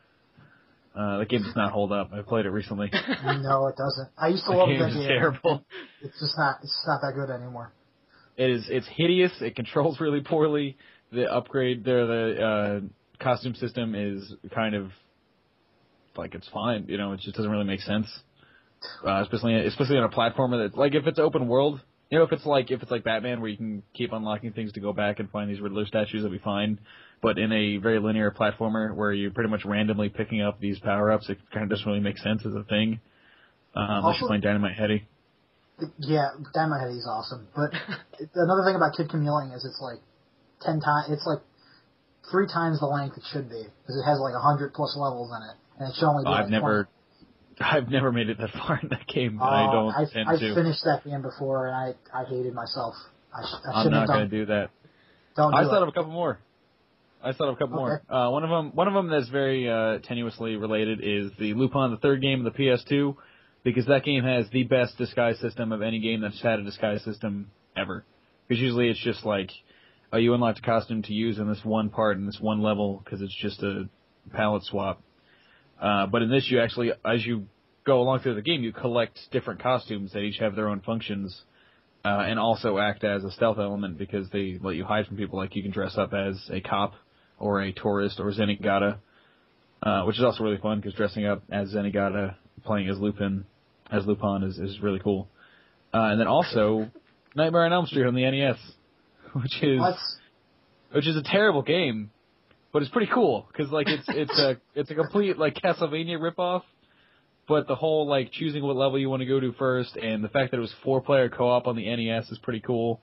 Uh, that game does not hold up. I played it recently. No, it doesn't. I used to The love game that is game. terrible. It's just not. It's just not that good anymore. It is. It's hideous. It controls really poorly. The upgrade there, the uh, costume system is kind of like it's fine. You know, it just doesn't really make sense. Uh, especially, especially on a platformer that, like, if it's open world, you know, if it's like if it's like Batman where you can keep unlocking things to go back and find these Riddler statues, that'll be fine. But in a very linear platformer where you're pretty much randomly picking up these power-ups, it kind of doesn't really make sense as a thing. Uh, unless Also- you're playing Dynamite Heady. Yeah, Dynamite Heady is awesome. But another thing about Kid Chameleon is it's like ten times. It's like three times the length it should be because it has like a hundred plus levels in it, and it should only be. I've like never, twenty. I've never made it that far in that game. Uh, I don't I've, tend I've to. finished that game before, and I I hated myself. I, sh- I I'm shouldn't not have done. going to do that. Don't do I it. thought of a couple more. I thought of a couple Okay. more. Uh, one of them, one of them that's very uh, tenuously related is the Lupin the Third game of the P S two, because that game has the best disguise system of any game that's had a disguise system ever. Because usually it's just like, oh, you unlocked a costume to use in this one part in this one level because it's just a palette swap. Uh, but in this, you actually, as you go along through the game, you collect different costumes that each have their own functions. Uh, and also act as a stealth element because they let you hide from people. Like you can dress up as a cop or a tourist or Zenigata, uh, which is also really fun because dressing up as Zenigata, playing as Lupin, as Lupin is, is really cool. Uh, and then also Nightmare on Elm Street on the N E S, which is What? which is a terrible game, but it's pretty cool because like it's it's a it's a complete like Castlevania ripoff. But the whole, like, choosing what level you want to go to first, and the fact that it was four-player co-op on the N E S is pretty cool.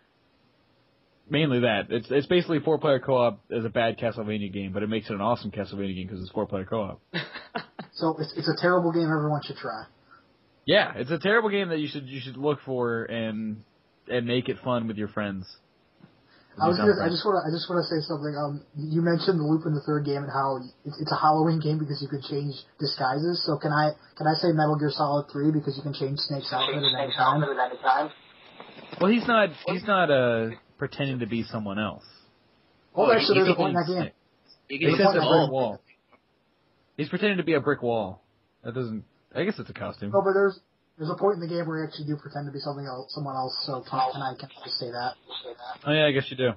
Mainly that. It's it's basically four-player co-op as a bad Castlevania game, but it makes it an awesome Castlevania game because it's four-player co-op. So it's it's a terrible game. Everyone should try. Yeah, it's a terrible game that you should you should look for and and make it fun with your friends. I was gonna, I just want to I just want to say something. Um, you mentioned the Lupin the Third game and how it's, it's a Halloween game because you could change disguises. So can I can I say Metal Gear Solid Three because you can change Snake's outfit at any time? Well, he's not he's not uh pretending to be someone else. Well, actually, there's a He's point in that game. You He's can just use a all- brick wall. He's pretending to be a brick wall. That doesn't. I guess it's a costume. No, but there's there's a point in the game where you actually do pretend to be something else, someone else. So can, can I can I just say that? Oh yeah, I guess you do.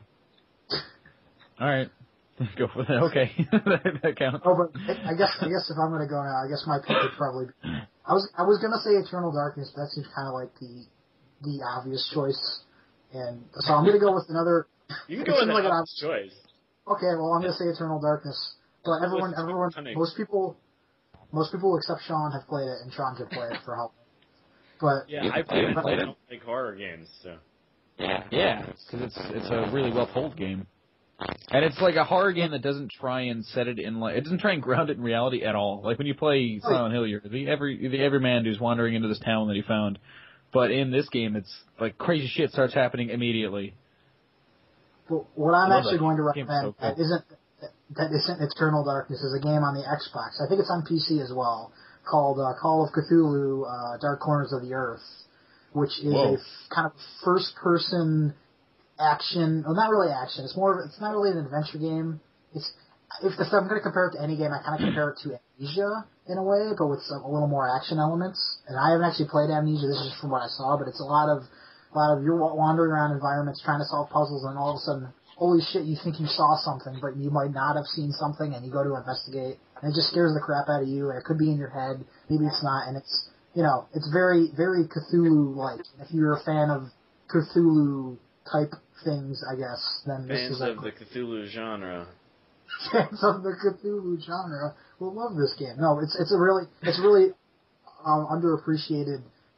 All right, go for that. Okay, that, that counts. Oh, but I guess I guess if I'm gonna go now, I guess my pick would probably. Be, I was I was gonna say Eternal Darkness, but that seems kind of like the the obvious choice, and so I'm gonna go with another. You can it go with seems an like an obvious choice. Okay, well I'm gonna say Eternal Darkness, but everyone What's everyone funny? most people most people except Sean have played it, and Sean could play it for help. But Yeah, I played it. Played I it? don't like horror games, so. Yeah, yeah, because it's it's a really well told game, and it's like a horror game that doesn't try and set it in like it doesn't try and ground it in reality at all. Like when you play Silent Hill, you're the every the everyman who's wandering into this town that he found, but in this game, it's like crazy shit starts happening immediately. But what I'm I love actually that. going to Game's recommend so cool. that isn't that isn't Eternal Darkness is a game on the Xbox. I think it's on P C as well, called uh, Call of Cthulhu: uh, Dark Corners of the Earth, which is Whoa. a f- kind of first-person action. Well, not really action. It's more. Of, it's not really an adventure game. It's if, if I'm going to compare it to any game, I kind of compare it to Amnesia in a way, but with some, a little more action elements. And I haven't actually played Amnesia. This is just from what I saw, but it's a lot of a lot of you're wa- wandering around environments trying to solve puzzles, and all of a sudden, holy shit, you think you saw something, but you might not have seen something, and you go to investigate, and it just scares the crap out of you, and it could be in your head, maybe it's not, and it's, you know, it's very, very Cthulhu-like. If you're a fan of Cthulhu-type things, I guess, then this Fans is a of the Cthulhu genre. fans of the Cthulhu genre will love this game. No, it's it's a really it's a really um, underappreciated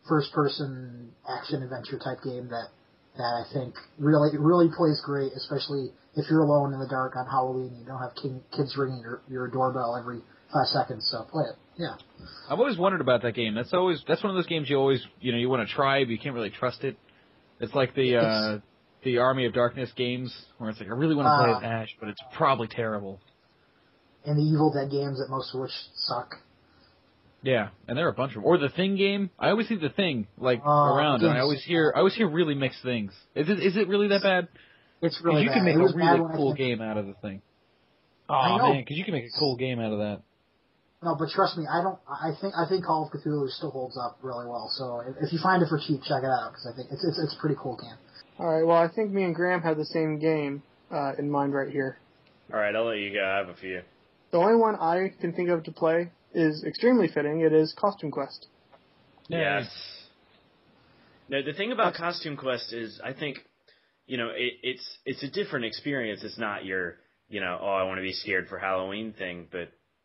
first-person action-adventure type game that that I think really really plays great, especially if you're alone in the dark on Halloween and you don't have king, kids ringing your, your doorbell every five seconds. So play it. Yeah. I've always wondered about that game. That's always that's one of those games you always you know you want to try, but you can't really trust it. It's like the uh, the Army of Darkness games where it's like I really want to play Uh, as Ash, but it's probably terrible. And the Evil Dead games, that most of which suck. Yeah, and there are a bunch of them. Or the Thing game. I always see the Thing like Oh, around, and I yes. always hear I always hear really mixed things. Is it is it really that bad? It's 'Cause really you bad. can make It a was bad really when I cool came- game out of the Thing. I Oh know. man, because you can make a cool game out of that. No, but trust me, I don't. I think I think Call of Cthulhu still holds up really well. So if, if you find it for cheap, check it out because I think it's, it's it's a pretty cool game. All right. Well, I think me and Graham have the same game uh, in mind right here. All right, I'll let you go. I have a few. The only one I can think of to play is extremely fitting. It is Costume Quest. Yeah. Yes. No, the thing about Costume Quest is, I think, you know, it, it's it's a different experience. It's not your, you know, oh, I want to be scared for Halloween thing. But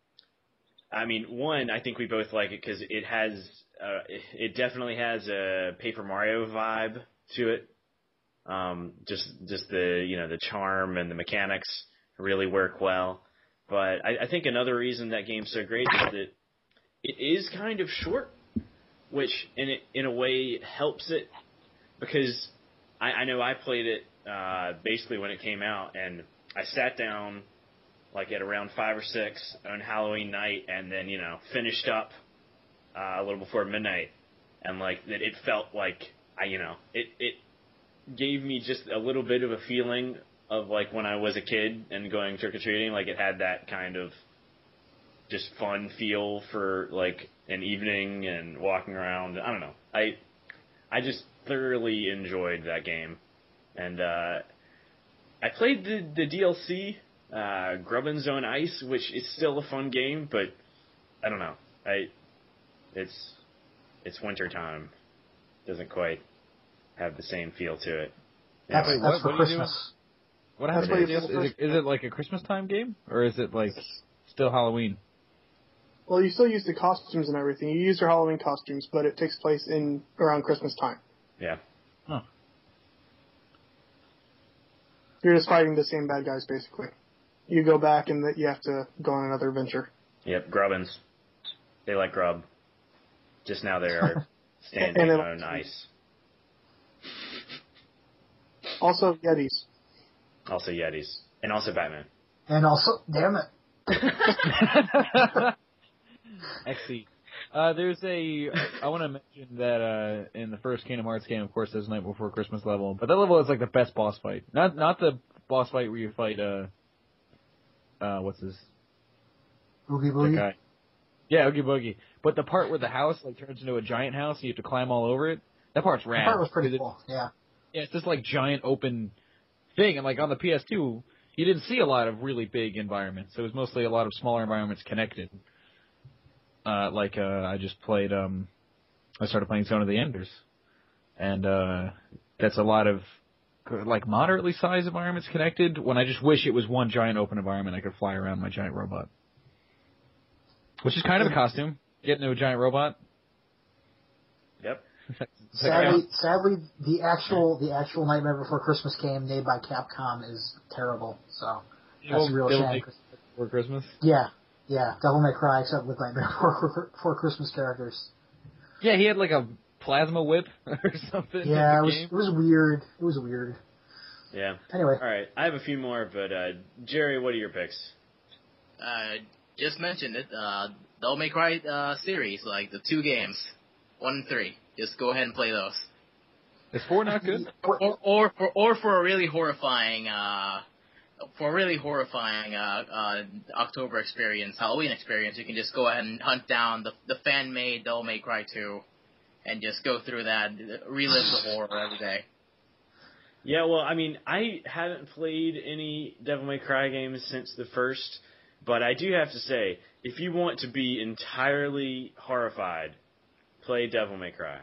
I mean, one, I think we both like it because it has, uh, it definitely has a Paper Mario vibe to it. Um, just just the you know the charm and the mechanics really work well. But I, I think another reason that game's so great is that it is kind of short, which in it, in a way helps it because I, I know I played it uh, basically when it came out, and I sat down like at around five or six on Halloween night, and then you know finished up uh, a little before midnight, and like that it felt like I you know it it gave me just a little bit of a feeling of like when I was a kid and going trick or treating, like it had that kind of just fun feel for like an evening and walking around. I don't know. I I just thoroughly enjoyed that game, and uh, I played the the D L C, uh, Grubbin's Own Ice, which is still a fun game, but I don't know. I it's it's winter time. Doesn't quite have the same feel to it. That's, Wait, that's what- for what are you Christmas. What That's happened what to you this? feel Is it, is it like a Christmas time game, or is it like still Halloween? Well, you still use the costumes and everything. You use your Halloween costumes, but it takes place in around Christmas time. Yeah. Huh. You're just fighting the same bad guys, basically. You go back and that you have to go on another adventure. Yep, Grubbins. They like grub. Just now they are standing And then- on ice. Also, Yetis. Also Yetis. And also Batman. And also, damn it, X C. Uh, there's a. I want to mention that uh, in the first Kingdom Hearts game, of course, there's a Night Before Christmas level, but that level is like the best boss fight. Not not the boss fight where you fight. Uh, uh, what's his Oogie that Boogie. guy? Yeah, Oogie Boogie. But the part where the house like turns into a giant house and you have to climb all over it. That part's That rad. part was pretty 'Cause it- cool. Yeah. Yeah, it's this like giant open thing, and like on the P S two, you didn't see a lot of really big environments. It was mostly a lot of smaller environments connected. Uh, like uh, I just played, um, I started playing Zone of the Enders, and uh, that's a lot of like moderately sized environments connected. When I just wish it was one giant open environment, I could fly around my giant robot, which is kind of a costume. Get into a giant robot. Yep. Sadly, sadly, the actual the actual Nightmare Before Christmas game made by Capcom is terrible. So that's a real Devil shame. May Cry for Christmas. Yeah, yeah, Devil May Cry except with Nightmare Before, Before Christmas characters. Yeah, he had like a plasma whip or something. in Yeah, the it was game. it was weird. It was weird. Yeah. Anyway, All right. I have a few more, but uh, Jerry, what are your picks? Uh, just mentioned it. Uh, Devil May Cry uh, series, like the two games, one and three. Just go ahead and play those. Is four not good? What- Or, or for or for a really horrifying, uh, for a really horrifying uh, uh, October experience, Halloween experience, you can just go ahead and hunt down the the fan made Devil May Cry two, and just go through that, relive the horror every day. Yeah, well, I mean, I haven't played any Devil May Cry games since the first, but I do have to say, if you want to be entirely horrified, play Devil May Cry.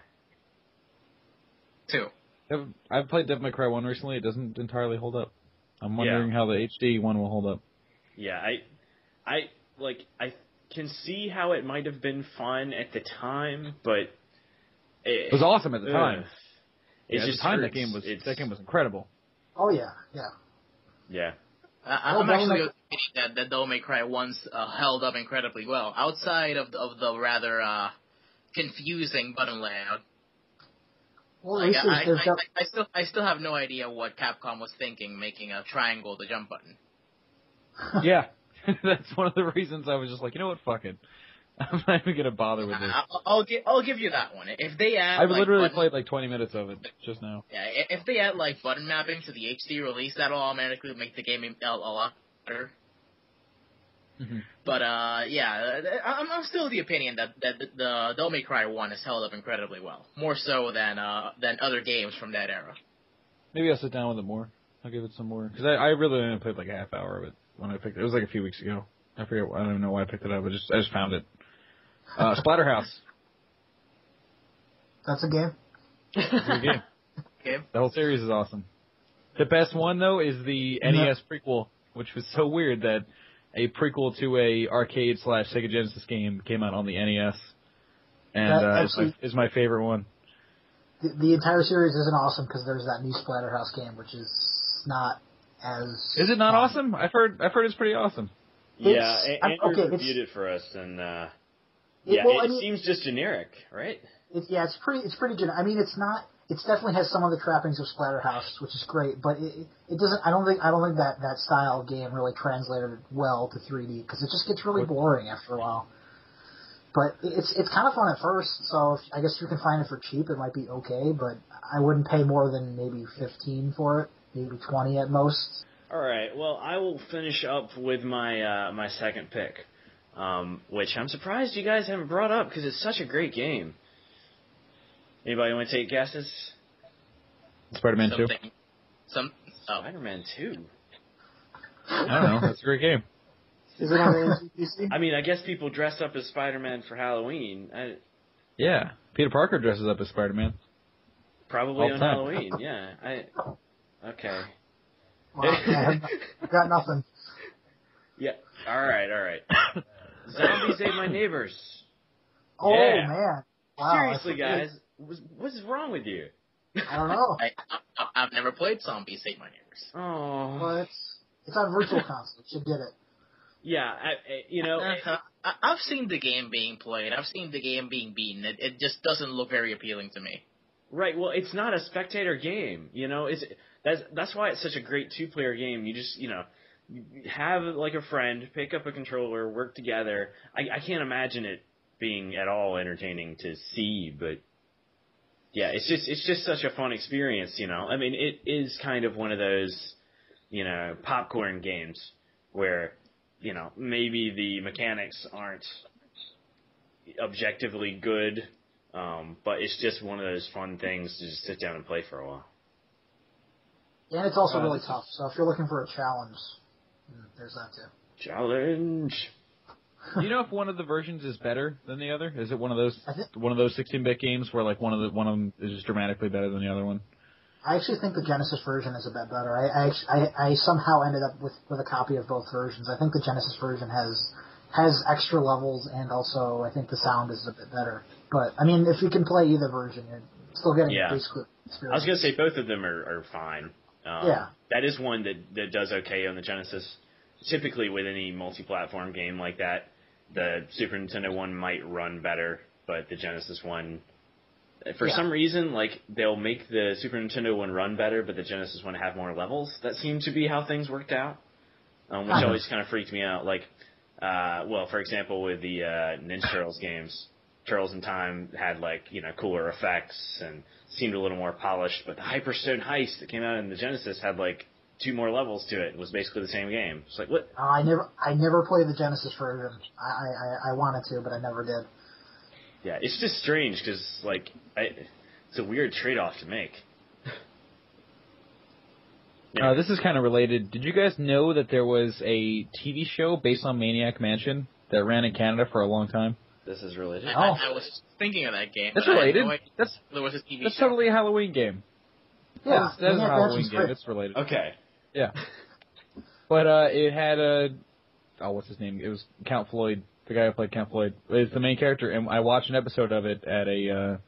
Two. Dev- I've played Devil May Cry one recently. It doesn't entirely hold up. I'm wondering Yeah. how the H D one will hold up. Yeah, I, I like, I can see how it might have been fun at the time, but It, It was awesome at the ugh. time. It Yeah, at just the time that hurts. game was It's- that game was incredible. Oh yeah, yeah. Yeah. I, Well, I'm Devil actually May- of the opinion that, that Devil May Cry once uh, held up incredibly well, outside of the, of the rather uh, confusing button layout. Well, at Like, least I, there's, I, there's I, I still I still have no idea what Capcom was thinking, making a triangle the jump button. that, Yeah, that's one of the reasons I was just like, you know what, fuck it. I'm not even gonna bother with this. I, I'll, I'll give I'll give you that one. If they add, I've like, literally button, played like twenty minutes of it just now. yeah, i- if they add like button mapping to the H D release, that'll automatically make the game a, a lot better. Mm-hmm. But uh, yeah, I'm, I'm still of the opinion that that the, the Devil May Cry one has held up incredibly well, more so than uh than other games from that era. Maybe I'll sit down with it more. I'll give it some more because I, I really only played like a half hour of it when I picked it. It was like a few weeks ago. I forget. I don't even know why I picked it up. I just I just found it. Uh, Splatterhouse. that's a game. It's a good game. Okay. The whole series is awesome. The best one though is the N E S prequel, which was so weird that a prequel to a arcade slash Sega Genesis game came out on the N E S, and That uh, is, my, actually- is my favorite one. The, the entire series isn't awesome because there's that new Splatterhouse game, which is not as. Is it not fun. awesome? I've heard I've heard it's pretty awesome. Yeah, It's- A- I'm- Andrew okay, it's- reviewed it for us, and uh, It- yeah, well, it I mean- seems just generic, right? It, yeah, it's pretty. It's pretty good. I mean, it's not. It definitely has some of the trappings of Splatterhouse, which is great. But it, it, it doesn't. I don't think. I don't think that that style of game really translated well to three D because it just gets really boring after a while. But it's it's kind of fun at first. So if, I guess if you can find it for cheap, it might be okay. But I wouldn't pay more than maybe fifteen for it, maybe twenty at most. All right. Well, I will finish up with my uh, my second pick, um, which I'm surprised you guys haven't brought up because it's such a great game. Anybody want to take guesses? Spider-Man two. Something. Some. Oh. Spider-Man two. I don't know. That's a great game. Is it on the N P C? I mean, I guess people dress up as Spider-Man for Halloween. I, Yeah, Peter Parker dresses up as Spider-Man. probably All the on time. Halloween. Yeah. I. Okay. Well, I have I've got nothing. Yeah. All right. All right. Zombies ate my neighbors. Oh Yeah. man! Wow, I Seriously, forget. guys, what's, what's wrong with you? I don't know. I, I, I've never played Zombies Ate My Neighbors. Oh. Well, it's it's on Virtual Console. You should get it. Yeah. I, I, you know. Uh, I, I've seen the game being played. I've seen the game being beaten. It, it just doesn't look very appealing to me. Right. Well, it's not a spectator game. You know, it's that's that's why it's such a great two-player game. You just you know have like a friend, pick up a controller, work together. I, I can't imagine it being at all entertaining to see, but yeah, it's just it's just such a fun experience. You know, I mean, it is kind of one of those you know popcorn games where you know maybe the mechanics aren't objectively good. Um, but it's just one of those fun things to just sit down and play for a while. And it's also Uh, really this tough. So if you're looking for a challenge, mm, there's that too. Challenge. Do you know if one of the versions is better than the other? Is it one of those I think- one of those sixteen-bit games where like one of the one of them is just dramatically better than the other one? I actually think the Genesis version is a bit better. I I, actu- I, I somehow ended up with, with a copy of both versions. I think the Genesis version has has extra levels, and also I think the sound is a bit better. But I mean, if you can play either version, you're still getting Yeah. basically I experience. was gonna say both of them are, are fine. Um, Yeah. That is one that, that does okay on the Genesis. Typically, with any multi-platform game like that, the Super Nintendo one might run better, but the Genesis one, for Yeah. some reason, like they'll make the Super Nintendo one run better, but the Genesis one have more levels. That seemed to be how things worked out, um, which Kind of. always kind of freaked me out. Like, uh, well, for example, with the uh, Ninja Turtles games, Turtles in Time had like you know cooler effects and seemed a little more polished, but the Hyperstone Heist that came out in the Genesis had like two more levels to it. It was basically the same game. It's like what? Uh, I never I never played the Genesis version. I, I, I wanted to, but I never did. Yeah, it's just strange because like I, it's a weird trade-off to make. Yeah. Uh, this is kind of related. Did you guys know that there was a T V show based on Maniac Mansion that ran in Canada for a long time? This is related. I, Oh. I, I was thinking of that game. That's but I had related. no idea That's there was a T V that's show. totally a Halloween game. Yeah, that is, that is a Maniac Halloween Mansion's game. great. It's related. Okay. Yeah. But uh, it had a oh, what's his name? It was Count Floyd, the guy who played Count Floyd. Is the main character, and I watched an episode of it at a uh,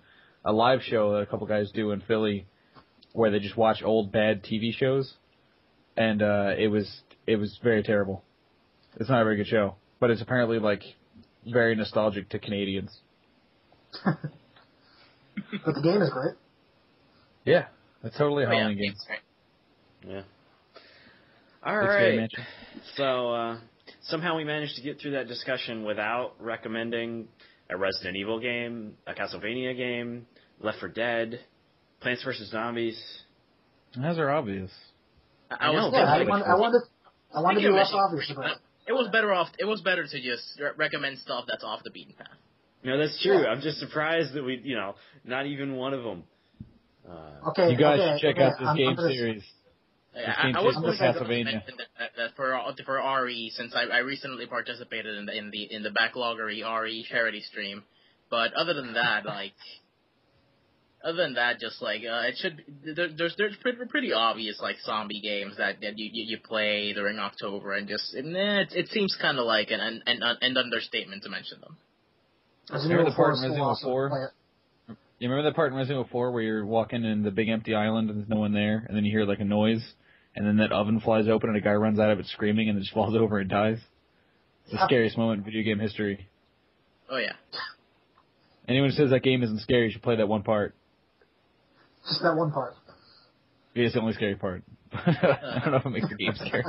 a live show that a couple guys do in Philly, where they just watch old bad T V shows, and uh, it was it was very terrible. It's not a very good show, but it's apparently like very nostalgic to Canadians. But the game is great. Yeah, it's totally a Oh, yeah, Halloween game. it's great. Yeah. All It's right. very mansion. So uh, somehow we managed to get through that discussion without recommending a Resident Evil game, a Castlevania game, Left four Dead, Plants vs Zombies. Those are obvious. I, I I was know, Yeah, I, thinking, want, I wanted, I wanted to Speaking be of less it, obvious about it. it was better off. It was better to just re- recommend stuff that's off the beaten path. No, that's true. Yeah. I'm just surprised that we, you know, not even one of them. Uh, Okay, You guys okay, should check okay, out this I'm, game I'm gonna, series. Yeah, This game I, I was takes going place to in Castlevania. mention that, that, that for for R E, since I, I recently participated in the in the in the Backloggery R E charity stream, but other than that, like, other than that, just like uh, it should be, there, there's there's pretty, pretty obvious like zombie games that, that you, you you play during October, and just and, eh, it it seems kind of like an an, an an understatement to mention them. Resident Remember Evil the part four in is still Resident Evil awesome. four? Play it. You remember that part in Resident Evil four where you're walking in the big empty island and there's no one there, and then you hear like a noise, and then that oven flies open and a guy runs out of it screaming and then just falls over and dies? It's the Yeah. scariest moment in video game history. Oh yeah. Anyone who says that game isn't scary should play that one part. Just that one part. It's the only scary part. I don't know if it makes the game scary.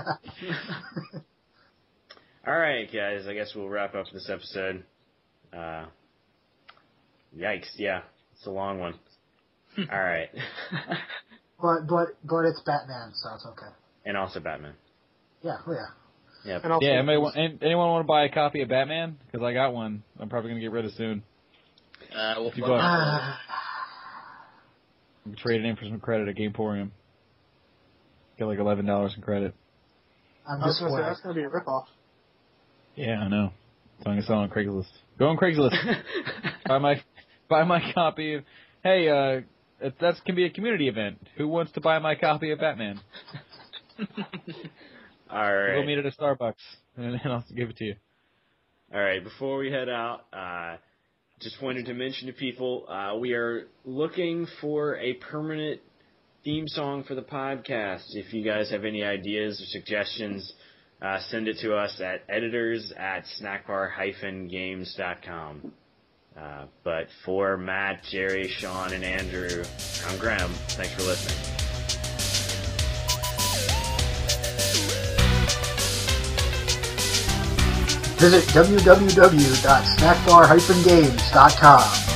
all right, guys. I guess we'll wrap up this episode. Uh, yikes! Yeah, it's a long one. All right. But but but it's Batman, so it's okay. And also Batman. Yeah, oh yeah. Yep. And also, Yeah, anybody want, an- anyone want to buy a copy of Batman? Because I got one. I'm probably going to get rid of soon. Uh, well, If you well, bought- Ah, I'm trading in for some credit at Gameporium. Get like eleven dollars in credit. I'm I was just going to say, glad. that's going to be a ripoff. Yeah, I know. So I'm going to sell on Craigslist. Go on Craigslist. buy my buy my copy of... Hey, uh, that that's, can be a community event. Who wants to buy my copy of Batman? All right. We'll meet at a Starbucks, and, and I'll give it to you. All right, before we head out, uh, just wanted to mention to people, uh, we are looking for a permanent theme song for the podcast. If you guys have any ideas or suggestions, uh, send it to us at editors at snackbar dash games dot com. Uh, but for Matt, Jerry, Sean, and Andrew, I'm Graham. Thanks for listening. Visit w w w dot snackbar dash games dot com.